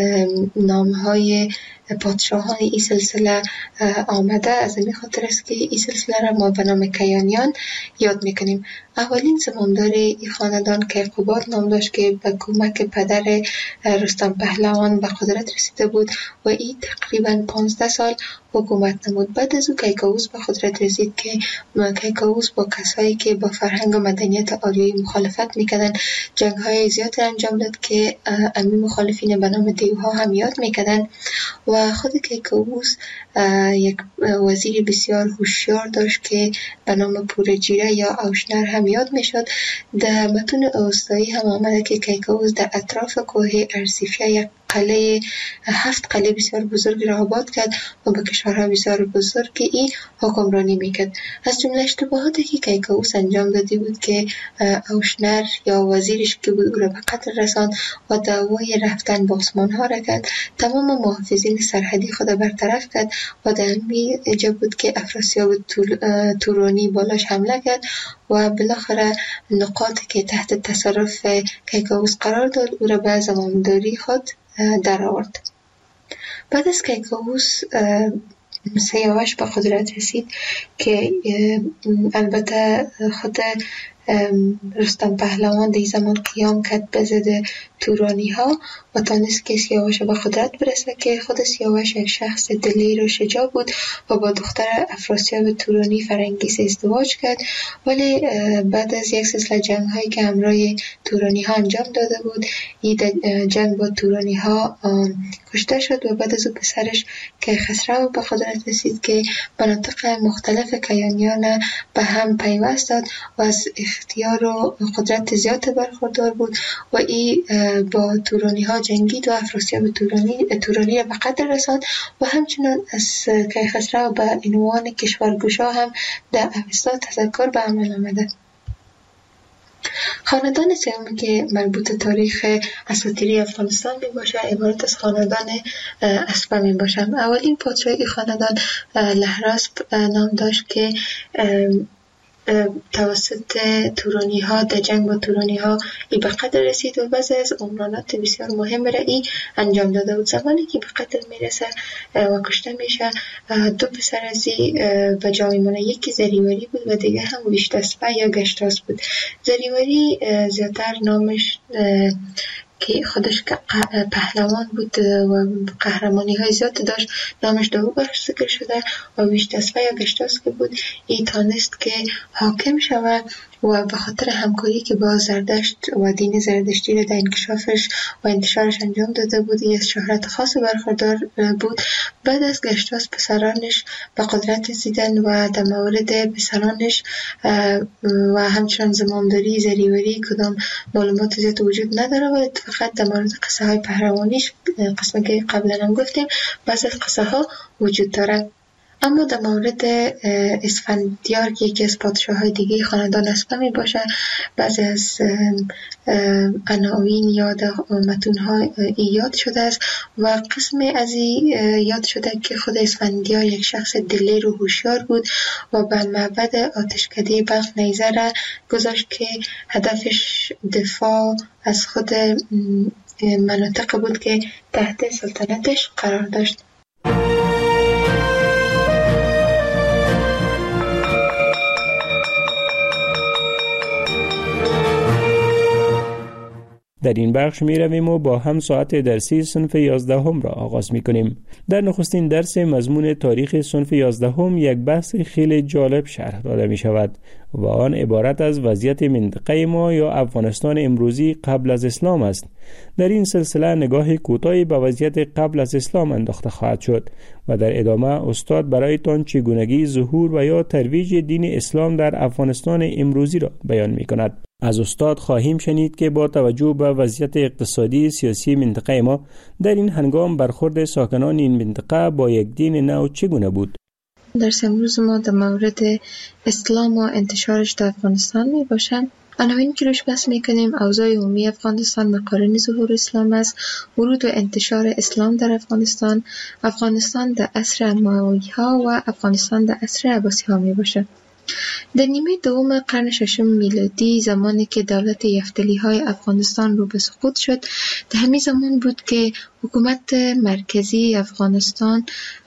نامهای پادشاهان این سلسله آمده از این خاطر است که این سلسله را ما به نام کیانیان یاد میکنیم. اولین زمامدار این خاندان کیقوباد نام داشت که به کمک پدر رستم پهلوان به قدرت رسیده بود و این تقریبا پانزده سال حکومت نمود. بعد از او کیکاووس به قدرت رسید که کیکاووس با کسایی که با فرهنگ و مدنیت آریایی مخالفت میکردن جنگ های زیاد انجام داد که امی مخالفین به نام دیوها هم یاد میکردن و خود کیکاووس یک وزیر بسیار هوشیار داشت که به نام پورجیره یا اوشنر هم یاد میشد. در متون اوستایی هم آمده که کیکاووس در اطراف کوه ارسیفیا یک قلعه هفت قلعه بسیار بزرگ را آباد کرد و به کشورها بسیار بزرگ این حکمرانی میکرد. از جمله اشتباهاتی که کیکاووس انجام داده بود که اوشنر یا وزیرش که بود او را به قتل رساند و دعوای رفتن به عثمان ها را کرد. تمام محافظین سرحدی خود برطرف کرد و در این جا بود که افراسیاب تورانی بالاش حمله کرد و بالاخره نقاطی که تحت تصرف کیکاووس قرار داد او را به زمامداری خود در آورد. بعد از کیکاووس سیاوش به قدرت رسید که البته خود رستم پهلوان در زمان قیام کرد به ضد تورانی ها و تانست که سیاوش به قدرت برسه که خود سیاوش یک شخص دلیر و شجاع بود و با دختر افراسیاب تورانی فرنگیس ازدواج کرد، ولی بعد از یک سلسله جنگ هایی که همراه تورانی ها انجام داده بود این جنگ با تورانی ها کشته شد و بعد از او پسرش کیخسرو به قدرت رسید که مناطق مختلف کیانیان به هم پیوست داد و از اختیار و قدرت زیاد برخوردار بود و این با تورانی ها جنگید و افراسیاب تورانی تورانی را به قتل رساند و همچنان از کیخسرو به عنوان کشورگشا هم در اوستا تذکر به عمل آمده. خاندان سوم که مربوط تاریخ اساطیری افغانستان می باشه عبارت از خاندان اسپا می باشند. اولین پادشاه این خاندان لهراسپ نام داشت که توسط تورانی ها در جنگ با تورانی ها ای به قتل رسید و بعضی از عمرانات بسیار مهم را ای انجام داده بود. زمانی که به قتل میرسه و کشته میشه دو پسر از ای به جا میمونه، یکی زریوری بود و دیگه هم ویشتاسپه یا گشتاس بود. زریوری زیادتر نامش که خودش پهلوان بود و قهرمانی های زیاد داشت نامش دو برش ذکر شده و ویشتاسپه یا گشتاس که بود ای تانست که حاکم شود و به خاطر همکاری که با زردشت و دین زردشتی را در انکشافش و انتشارش انجام داده بود ای از شهرت خاص برخوردار بود. بعد از گشتاس پسرانش به قدرت رسیدن و در مورد پسرانش و همچنان زمامداری زریوری کدام معلومات زیاد وجود نداره و فقط در مورد قصه های پهلوانیش قسمه که قبلا هم گفتیم بعض از قصه ها وجود داره. اما در مورد اسفندیار که یکی از پادشاه های دیگه خاندان اسپا می باشه بعضی از عناوین یا متون ها یاد شده است و قسم از یاد شده که خود اسفندیار یک شخص دلیر و هوشیار بود و به معبد آتشکده بلخ نیزه را گذاشت که هدفش دفاع از خود مناطق بود که تحت سلطنتش قرار داشت. در این بخش می رویم و با هم ساعت درسی صنف یازدهم را آغاز می کنیم. در نخستین درس مضمون تاریخ صنف یازدهم یک بحث خیلی جالب شرح داده می شود و آن عبارت از وضعیت منطقه ما یا افغانستان امروزی قبل از اسلام است. در این سلسله نگاه کوتاهی به وضعیت قبل از اسلام انداخته خواهد شد و در ادامه استاد برایتان چگونگی ظهور و یا ترویج دین اسلام در افغانستان امروزی را بیان می کند. از استاد خواهیم شنید که با توجه به وضعیت اقتصادی سیاسی منطقه ما در این هنگام برخورد ساکنان این منطقه با یک دین نو چگونه بود. درس امروز ما در مورد اسلام و انتشارش در افغانستان می باشد. عناوین که روش بحث میکنیم اوضاع عمومی افغانستان مقارن ظهور اسلام است، ورود و انتشار اسلام در افغانستان، افغانستان در عصر اموی ها و افغانستان در عصر عباسی ها می باشه. در نیمه دوم قرن ششم میلادی زمانی که دولت یفتلی های افغانستان رو به سقوط شد در همین زمان بود که حکومت مرکزی افغانستان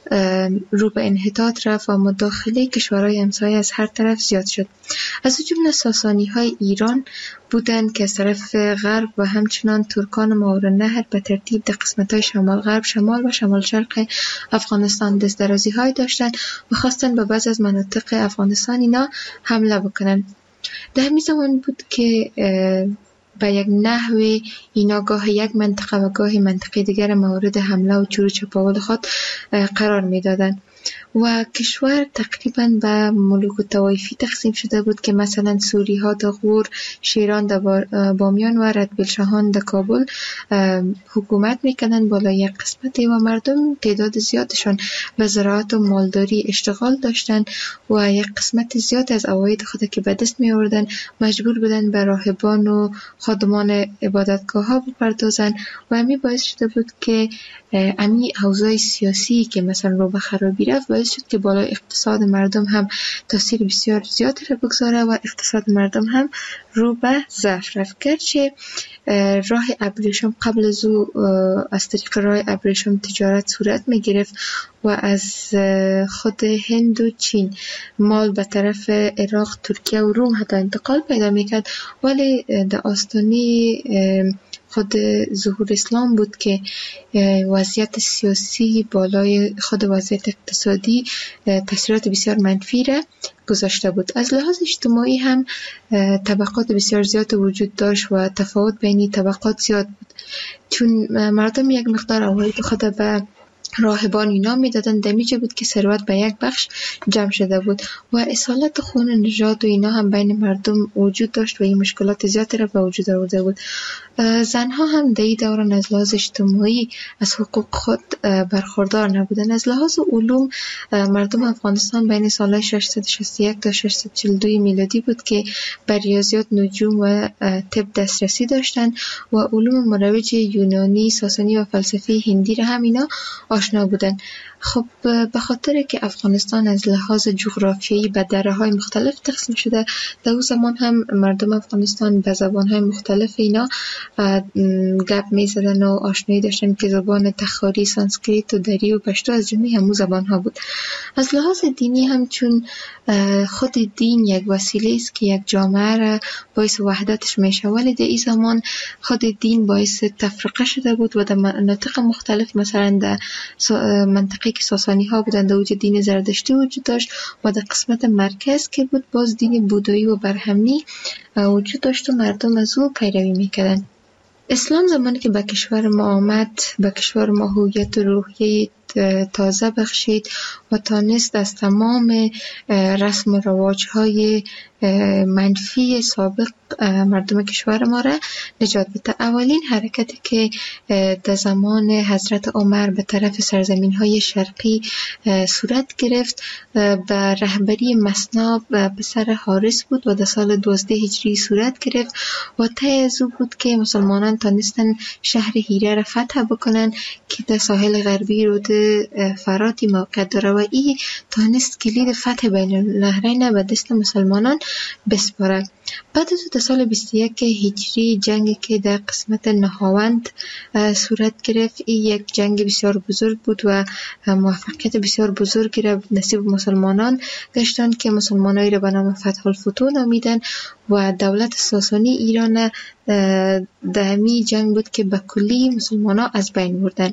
رو به انحطاط رفت و مداخله کشورهای همسایه از هر طرف زیاد شد. از جمله ساسانی های ایران بودند که از طرف غرب و همچنان ترکان ماورالنهر به ترتیب در قسمت های شمال غرب، شمال و شمال شرق افغانستان دست درازی های داشتند و خواستند به بعض از مناطق افغانستان اینا حمله بکنند. در همین زمان بود که به یک نحوی اینا گاه یک منطقه و گاه منطقه دیگر مورد حمله و چور و چپاول خود قرار می دادن و کشور تقریبا به ملوک و طوایفی تقسیم شده بود که مثلا سوری ها در غور، شیران در بامیان و ردبیلشاهان در کابل حکومت میکنن بالا یک قسمتی و مردم تعداد زیادشان به زراعت و مالداری اشتغال داشتن و یک قسمت زیاد از عواید خود که به دست می آوردن مجبور بودن به راهبان و خادمان عبادتگاه ها بپردازن و همین باعث شده بود که امی اوضاع سیاسی که مثلا رو به خرابی رفت باعث شد که بالای اقتصاد مردم هم تاثیر بسیار زیادی را بگذاره و اقتصاد مردم هم رو به ضعف رفت. گرچه راه ابریشم قبل از او از طریق راه ابریشم تجارت صورت می گرفت و از خود هند و چین مال به طرف عراق، ترکیه و روم حتی انتقال پیدا می کرد، ولی در آستانه خود ظهور اسلام بود که وضعیت سیاسی بالای خود وضعیت اقتصادی تاثیرات بسیار منفی را گذاشته بود. از لحاظ اجتماعی هم طبقات بسیار زیاد وجود داشت و تفاوت بین طبقات زیاد بود، چون مردم یک مقدار عواید خود به راهبان اینا میدادن. دمیجه بود که ثروت به یک بخش جمع شده بود و اصالت خون نژاد و اینا هم بین مردم وجود داشت و این مشکلات زیادی را به وجود آورده بود. زنها هم در این دوران از لحاظ اجتماعی از حقوق خود برخوردار نبودن. از لحاظ علوم مردم افغانستان بین سالهای ششصد و شصت و یک تا ششصد و چهل و دو میلادی بود که بر ریاضیات، نجوم و طب دسترسی داشتند و علوم مروج یونانی، ساسانی و فلسفه هندی را هم اینا آشنا بودند. خب به خاطر که افغانستان از لحاظ جغرافیایی به دره‌های مختلف تقسیم شده، در اون زمان هم مردم افغانستان به زبان‌های مختلف اینا گپ می‌زدن و آشنایی داشتن که زبان تخاری، سانسکریت و دری و پشتو از جمله همون زبان‌ها بود. از لحاظ دینی هم چون خود دین یک وسیله است که یک جامعه را باعث وحدتش میشه، ولی در این زمان خود دین باعث تفرقه شده بود و در مناطق مختلف، مثلا در منطقه که ساسانی ها بودند در وجود دین زردشتی وجود داشت و در قسمت مرکز که بود باز دین بودایی و برهمنی وجود داشت و مردم از او پیروی میکردند. اسلام زمانی که به کشور ما آمد، به کشور ما هویت و روحیه تازه بخشید و تانست از تمام رسم و رواج‌های منفی سابق مردم کشور ما را نجات بده. اولین حرکتی که در زمان حضرت عمر به طرف سرزمین‌های شرقی صورت گرفت به رهبری مثنی پسر حارث بود و در سال دوازده هجری صورت گرفت و طی از او بود که مسلمانان تانستن شهر هیره را فتح بکنن که در ساحل غربی رود فراتی موقع داره و این تانست کلید فتح بین النهرین به دست مسلمانان بسپاره. بعد از در سال بیست و یک هجری جنگی که در قسمت نهاوند صورت گرفت، این یک جنگ بسیار بزرگ بود و موفقیت بسیار بزرگی را نصیب مسلمانان گشتند که مسلمانایی را به نام فتح الفتوح نامیدند و دولت ساسانی ایران در همین جنگ بود که به کلی مسلمانان از بین بردند.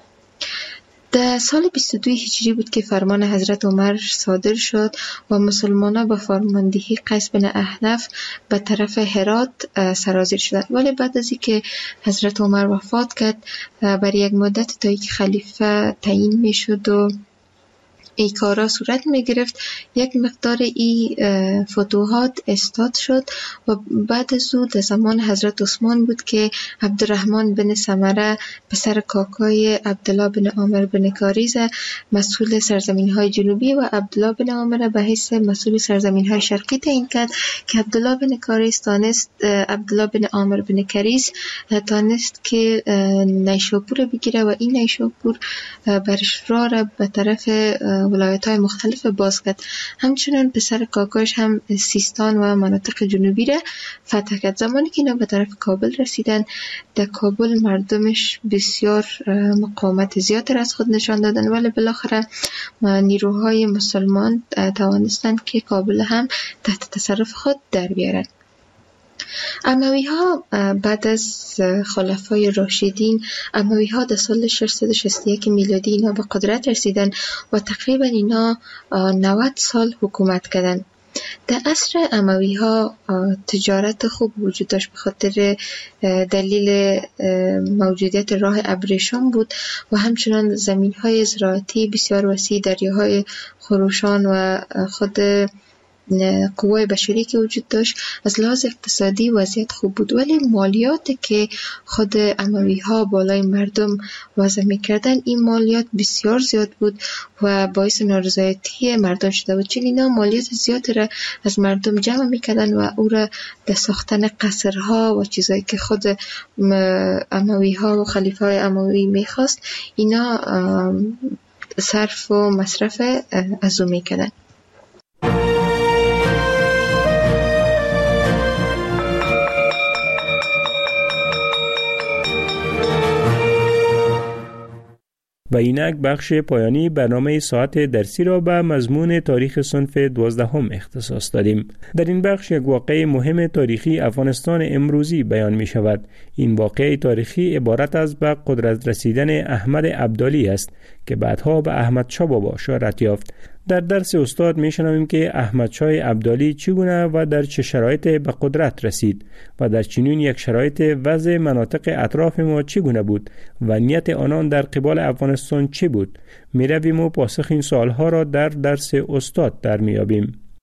در سال بیست و دو هجری بود که فرمان حضرت عمر صادر شد و مسلمانان با فرماندهی قیس بن احنف به طرف هرات سرازیر شدند. ولی بعد از اینکه حضرت عمر وفات کرد، برای یک مدت تا اینکه خلیفه تعیین می شد و ای کارا صورت می گرفت، یک مقدار ای فتوحات استاد شد و بعد از او در زمان حضرت عثمان بود که عبدالرحمن بن سمره پسر کاکای عبدالله بن عامر بن کاریز مسئول سرزمین های جنوبی و عبدالله بن عامر به حیث مسئول سرزمین های شرقی تعیین کرد که عبدالله بن کاریز تانست عبدالله بن عامر بن کاریز تانست که نیشاپور بگیره و این نیشاپور برش را را به طرف ولایت های مختلف باز کرد. همچنان پسر کاکاش هم سیستان و مناطق جنوبی را فتح کرد. زمانی که اینا به طرف کابل رسیدن، در کابل مردمش بسیار مقاومت زیاد را از خود نشان دادن، ولی بالاخره نیروهای مسلمان توانستند که کابل هم تحت تصرف خود در بیارند. اموی ها بعد از خلفای راشدین، اموی ها در سال ششصد و شصت و یک میلادی اینا به قدرت رسیدن و تقریبا اینا نود سال حکومت کردن. در عصر اموی ها تجارت خوب وجود داشت به خاطر دلیل موجودیت راه ابریشم بود و همچنان زمین های زراعتی بسیار وسیع، دریاهای خروشان و خود قوای بشری که وجود داشت. از لحاظ اقتصادی وضعیت خوب بود، ولی مالیات که خود اموی ها بالای مردم وضع میکردن، این مالیات بسیار زیاد بود و باعث نارضایتی مردم شده بود، چون اینا مالیات زیاد را از مردم جمع میکردن و او را در ساختن قصرها و چیزایی که خود اموی ها و خلیفه های اموی میخواست اینا صرف و مصرف از او میکردن. و اینک بخش پایانی برنامه ساعت درسی را به مضمون تاریخ صنف دوازدهم اختصاص دادیم. در این بخش یک واقعه مهم تاریخی افغانستان امروزی بیان می شود. این واقعه تاریخی عبارت از به قدرت رسیدن احمد ابدالی است که بعدها به احمد شاه بابا شهرت یافت. در درس استاد می شنویم که احمد شاه ابدالی چگونه و در چه شرایط به قدرت رسید و در چنین یک شرایط وضع مناطق اطراف ما چگونه بود و نیت آنان در قبال افغانستان چه بود. می رویم و پاسخ این سوالها را در درس استاد در می یابیم.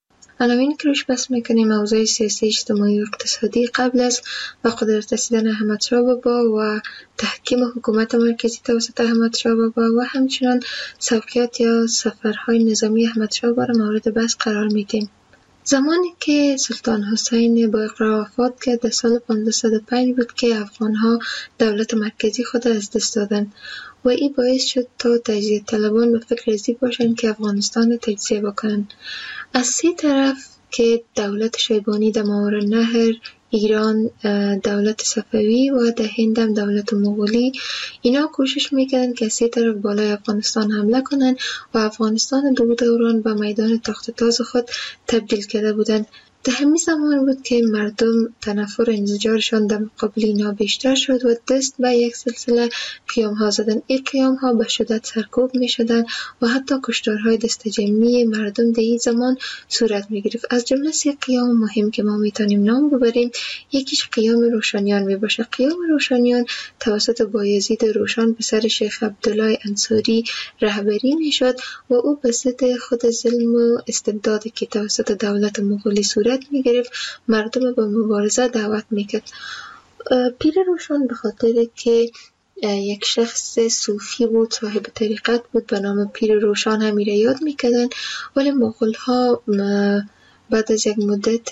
عناوین که روش بحث میکنیم اوضاع سیاسی، اجتماعی و اقتصادی قبل از به قدرت رسیدن احمدشاه بابا و تحکیم حکومت مرکزی توسط احمدشاه بابا و همچنان سوقیات یا سفرهای نظامی احمدشاه بابا را مورد بحث قرار میدیم. زمانی که سلطان حسین با اقرار وفات کرد در سال پانزده صد و پنج بود که افغانها دولت مرکزی خود از دست دادند و این باعث شد تا تجزیه طلبان به فکر ازی باشند که افغانستان را تجزیه بکنند. از سه طرف که دولت شیبانی در ماوراءالنهر، ایران دولت صفوی و در هند هم دولت مغولی، اینا کوشش میکردن که سه طرف بالای افغانستان حمله کنن و افغانستان دو دوران به میدان تخت تاز خود تبدیل کرده بودند. در همین زمان بود که مردم تنفر انزجارشان در مقابل اینا بیشتر شد و دست به یک سلسله قیام ها زدن. این قیام ها به شدت سرکوب می شدن و حتی کشتارهای دست جمعی مردم در این زمان صورت می گرفت. از جمله سه قیام مهم که ما می تانیم نام ببریم، یکیش قیام روشنیان می باشه. قیام روشنیان توسط بایزید روشن پسر شیخ عبدالله انصاری رهبری می شد و او به ضد خود ظلم و استبدادی که توسط دولت مغولی صورت می گرفت مردم به مبارزه دعوت می کرد. پیر روشن به خاطر که یک شخص صوفی بود، صاحب طریقت بود، به نام پیر روشن همی را یاد می کردن، ولی مغول ها بعد از یک مدت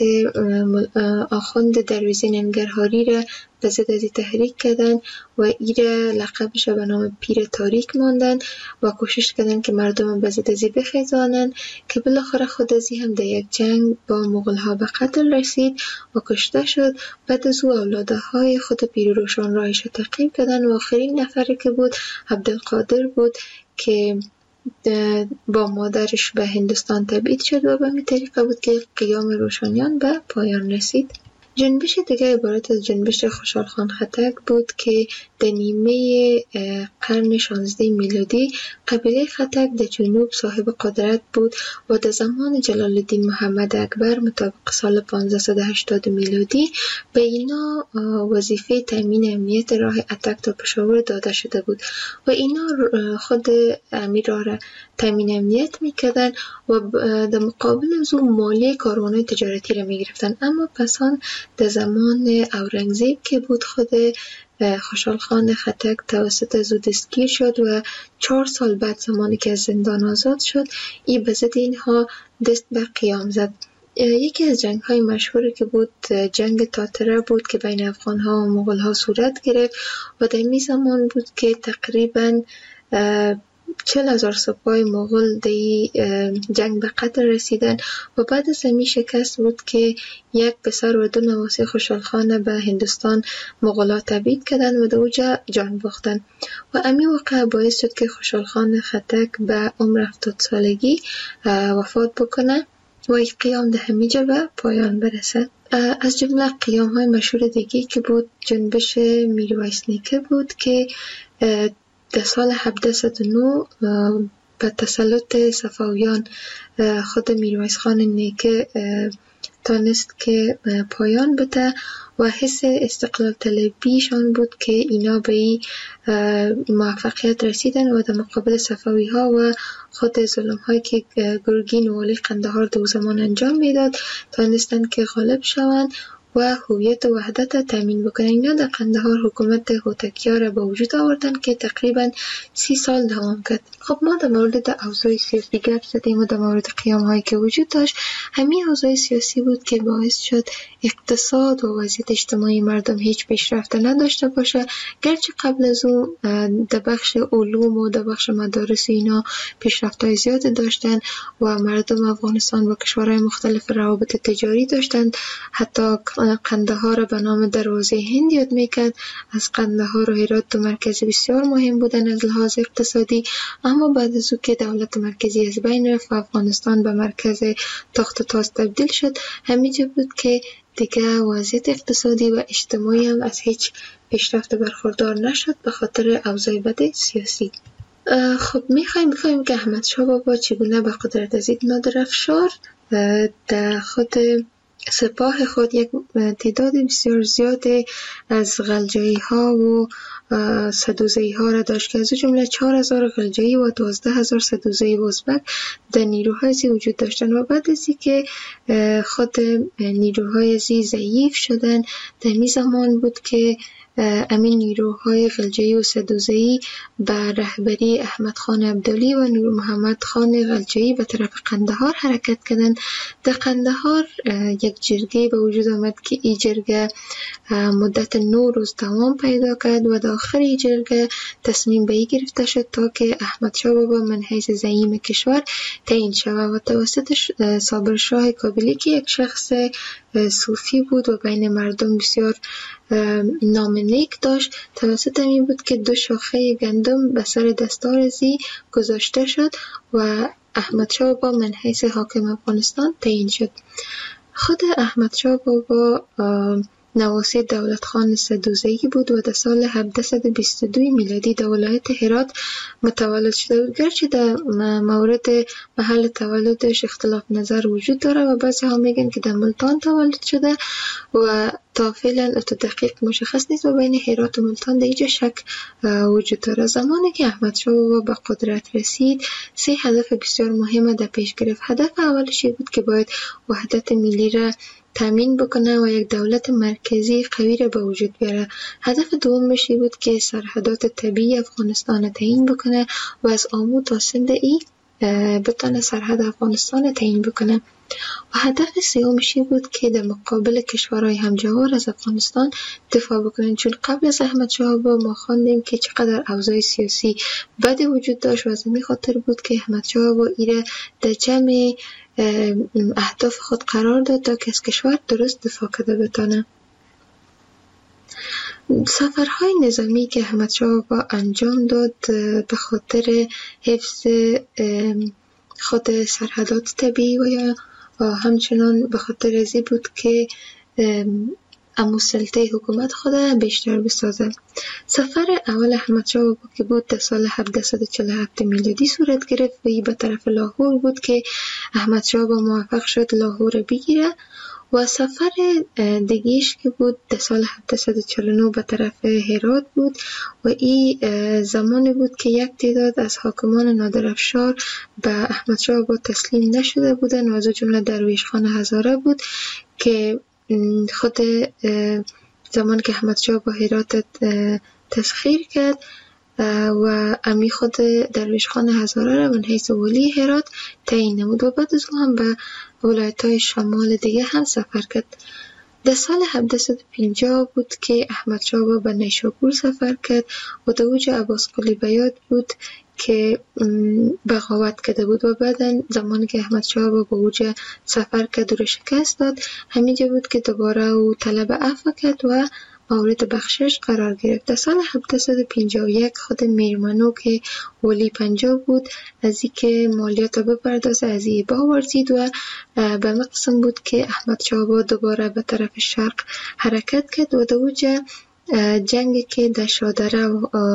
آخوند درویزی ننگرهاری را به ضد از تحریک کردن و این را لقبش به نام پیر تاریک ماندن و کوشش کردن که مردم به ضد ازی بخیزانن که بالاخره خود ازی هم در یک جنگ با مغول ها به قتل رسید و کشته شد. بعد از او اولاده های خود پیر روشن راهش تعقیب کردن و آخرین نفری که بود عبدالقادر بود که با مادرش به هندوستان تبعید شد و به همین طریقه بود که قیام روشنیان به پایان رسید. جنبش دیگه عبارت از جنبش خوشحال خان خټک بود که در نیمه قرن شانزده میلادی قبیله خټک در جنوب صاحب قدرت بود و در زمان جلال الدین محمد اکبر مطابق سال پانزده صد و هشتاد میلادی به اینا وظیفه تامین امنیت راه اتک تا پشاور داده شده بود و اینا خود امیر را تامین امنیت میکردن و در مقابل از اون مالیه کاروان‌های تجارتی را میگرفتن. اما پسان در زمان اورنگزیب که بود خود خوشحال خان خټک توسط از او دستگیر شد و چهار سال بعد زمانی که از زندان آزاد شد این به ضد اینها دست به قیام زد. یکی از جنگ های مشهوری که بود جنگ تاتره بود که بین افغان ها و مغول ها صورت گرفت و در این زمان بود که تقریباً چل هزار سپاه مغول دی جنگ به قتل رسیدن و بعد از همی شکست بود که یک پسر و دو نواسه خوشحال خان به هندوستان مغولا تبعید کردن و در اوجا جان باختن و امی واقع باعث شد که خوشحال خان خټک به عمر هفتاد سالگی وفات بکنه و این قیام در همیجا به پایان برسد. از جمله قیام های مشهور دیگه که بود جنبش میرویس نیکه بود که در سال هفده صد و نه به تسلط صفویان خود میرویس خان نیکه تانست که پایان بده و حس استقلال طلبیشان بود که اینا به این موفقیت رسیدن و در مقابل صفوی ها و خود ظلم هایی که گرگین و والی قندهار دو زمان انجام میداد تانستن که غالب شوند و هویت و وحدت تامین بکنن. اینا در قندهار حکومت هوتکیا را به وجود آوردن که تقریبا سی سال دوام کرد. خب ما در مورد اوضاع سیاسی گپ زدیم و در مورد قیام هایی که وجود داشت. همین اوضاع سیاسی بود که باعث شد اقتصاد و وضعیت اجتماعی مردم هیچ پیشرفت نداشته باشه، گرچه قبل از اون در بخش علوم و در بخش مدارس اینا پیشرفت های زیاد داشتن و مردم افغانستان با کشورهای مختلف روابط تجاری داشتن. حتی قندهار به نام دروازه هند یاد میکرد. از قندهار و هرات دو مرکز بسیار مهم بودن از لحاظ اقتصادی، اما بعد از او که دولت مرکزی از بین رفت و افغانستان به مرکز تخت تاز تبدیل شد، همینجا بود که دیگه وضعیت اقتصادی و اجتماعی هم از هیچ پیشرفت برخوردار نشد به خاطر اوضاع بد سیاسی. خب میخوایم بفهمیم که احمدشاه بابا چگونه به قدرت رسید. نادر افشار در خود سپاه خود یک تعداد بسیار زیاد از غلجایی ها و سدوزی ها را داشت که از جمله چهار هزار غلجایی و دوازده هزار سدوزی ازبک در نیروهای زی وجود داشتند و بعد از اینکه خود نیروهای زی ضعیف شدن در می زمان بود که امین نیروهای غلجایی و سدوزی به رهبری احمد خان عبدالی و نور محمد خان غلجایی به طرف قندهار حرکت کردند. در قندهار یک جرگه به وجود آمد که این جرگه مدت نه روز دوام پیدا کرد و در آخر این جرگه تصمیم به این گرفته شد تا که احمد شاه بابا من حیث زعیم کشور تعیین شود و توسط صابر شاه کابلی که یک شخص صوفی بود و بین مردم بسیار نام نیک داشت، توسط این بود که دو شاخه گندم به سر دستار زی گذاشته شد و احمد شاه بابا من حیث حاکم افغانستان تعیین شد. خود احمد شاه بابا نواسی دولت خان سدوزی بود و در سال هفتصد و بیست و دو میلادی در ولایت هرات متولد شده بود. گرچه در مورد محل تولدش اختلاف نظر وجود داره و بعضی ها میگن که در ملتان تولد شده و تا فعلا اتو دقیق مشخص نیست و بین هرات و ملتان در اینجا شک وجود داره. زمانی که احمد شاه بابا به قدرت رسید سه هدف بسیار مهم در پیش گرفت. هدف اولش بود که باید وحدت ملی را تامین بکنه و یک دولت مرکزی قوی را به وجود بیاره. هدف دومش بود که سرحدات طبیعی افغانستان را تعیین بکنه و از آمو تا سند ای بتونه سرحد افغانستان تعیین بکنه. و هدف سومش بود که در مقابل کشورهای همجوار از افغانستان دفاع بکنن، چون قبل از احمد شاه بابا ما خواندیم که چقدر اوضاع سیاسی بد وجود داشت و از این خاطر بود که احمد شاه بابا ایره در جمع اهداف خود قرار داد تا که از کشور درست دفاع کرده بتانه. سفرهای نظامی که احمد شاه بابا انجام داد به خاطر حفظ خود سرحدات طبیعی و یا همچنان به خاطر ازی بود که امو سلطه حکومت خود بیشتر بسازه. سفر اول احمد شاه بابا که بود در سال هفتصد و چهل و هفت میلادی صورت گرفت و ای به طرف لاهور بود که احمد شاه بابا موفق شد لاهور بگیره و سفر دیگیش که بود در سال هفتصد و چهل و نه به طرف هرات بود و این زمانی بود که یک تعداد از حاکمان نادرافشار به احمد شاه بابا تسلیم نشده بودن و از جمله درویش خان هزاره بود که خود زمان که احمد شاه با هرات تسخیر کرد و امی خود درویش خان هزاره را من حیث ولی هرات تعیین نمود و بعد از اون هم به ولایت های شمال دیگه هم سفر کرد. در سال هفتصد و پنجاه بود که احمد شاه با به نیشابور سفر کرد و در اوج عباس قلی بیات بود که بغاوت کرده بود و بعدا زمانی که احمد شاه با به اوج سفر کرد و را شکست داد همینجا بود که دوباره او طلب عفو کرد و مورد بخشش قرار گرفت. در سال هفتصد و پنجاه و یک خود میرمنو که ولی پنجاب بود از این که مالیات را بپردازه از این باورزید و به مقصد بود که احمد شاه با دوباره به طرف شرق حرکت کرد و در اوج جنگی که در شادره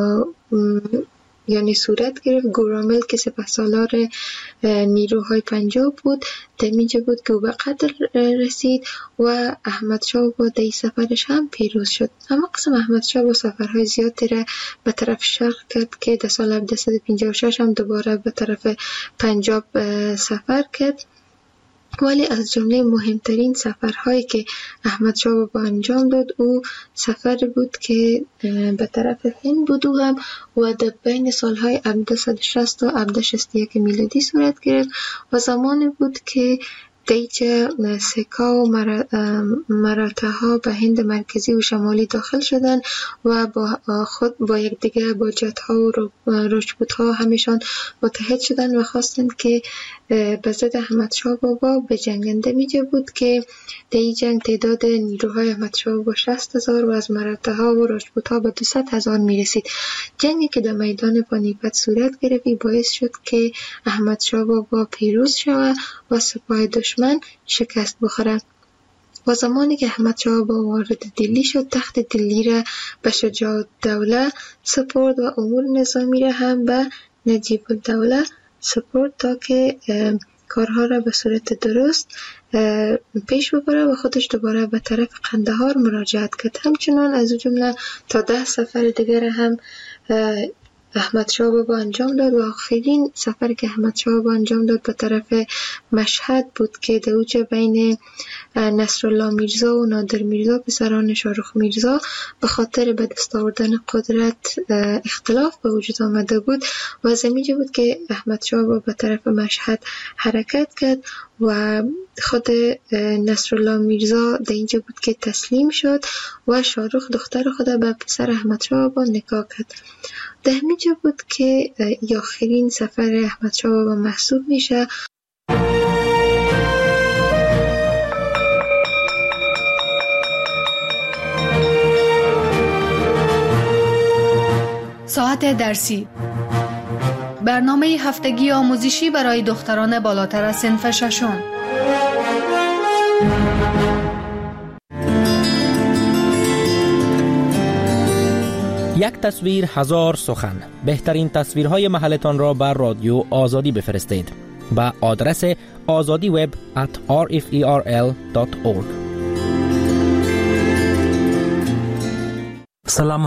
یعنی صورت گرفت گورامل که سپهسالار نیروهای پنجاب بود در اینجا بود که او به قتل رسید و احمد شاه با در سفرش هم پیروز شد. اما قسم احمد شاه با سفرهای زیادی را به طرف شرق کرد که در سال هفتصد و پنجاه و شش هم دوباره به طرف پنجاب سفر کرد، ولی از جمله مهمترین سفرهایی که احمد شاه بابا انجام داد او سفر بود که به طرف هند بود و هم و در بین سالهای هفتصد و شصت تا هفتصد و شصت و یک میلادی صورت گرفت و زمانی بود که دیجه سکا و مراتع ها به هند مرکزی و شمالی داخل شدن و با خود با یک دیگه با جت ها و راجپوت ها همیشان متحد شدن و خواستند که به ضد احمد شاه بابا به جنگنده میجه بود که در این جنگ تعداد نیروهای احمد شاه بابا شصت هزار و از مراتع ها و راجپوت ها به دویست هزار میرسید. جنگی که در میدان پانیپت صورت گرفت باعث شد که احمد شاه بابا پیروز شود و سپاه دشمن شکست بخوره. و زمانی که احمد شاه بابا وارد دلی شد تخت دلی را به شجاع الدوله سپرد و امور نظامی را هم به نجیب الدوله سپرد تا که کارها را به صورت درست پیش ببره و خودش دوباره به طرف قندهار مراجعت کرد. همچنان از او جمله تا ده سفر دیگر هم احمد شاه بابا انجام داد و آخرین سفری که احمد شاه بابا انجام داد به طرف مشهد بود که در اوج بین نصرالله میرزا و نادر میرزا پسران شاهرخ میرزا به خاطر به دست آوردن قدرت اختلاف به وجود آمده بود و از اینجا بود که احمد شاه بابا به طرف مشهد حرکت کرد و خود نصرالله میرزا در اینجا بود که تسلیم شد و شاهرخ دختر خود به پسر احمد شاه بابا نکاح کرد. در همینجا بود که آخرین سفر احمد شاه بابا محسوب میشه. ساعت درسی، برنامه هفتگی آموزشی برای دختران بالاتر از صنف ششم. یک تصویر هزار سخن. بهترین تصویرهای محلتان را بر رادیو آزادی بفرستید به آدرس آزادی وب ات آر اف ای آر ال دات اورگ. سلام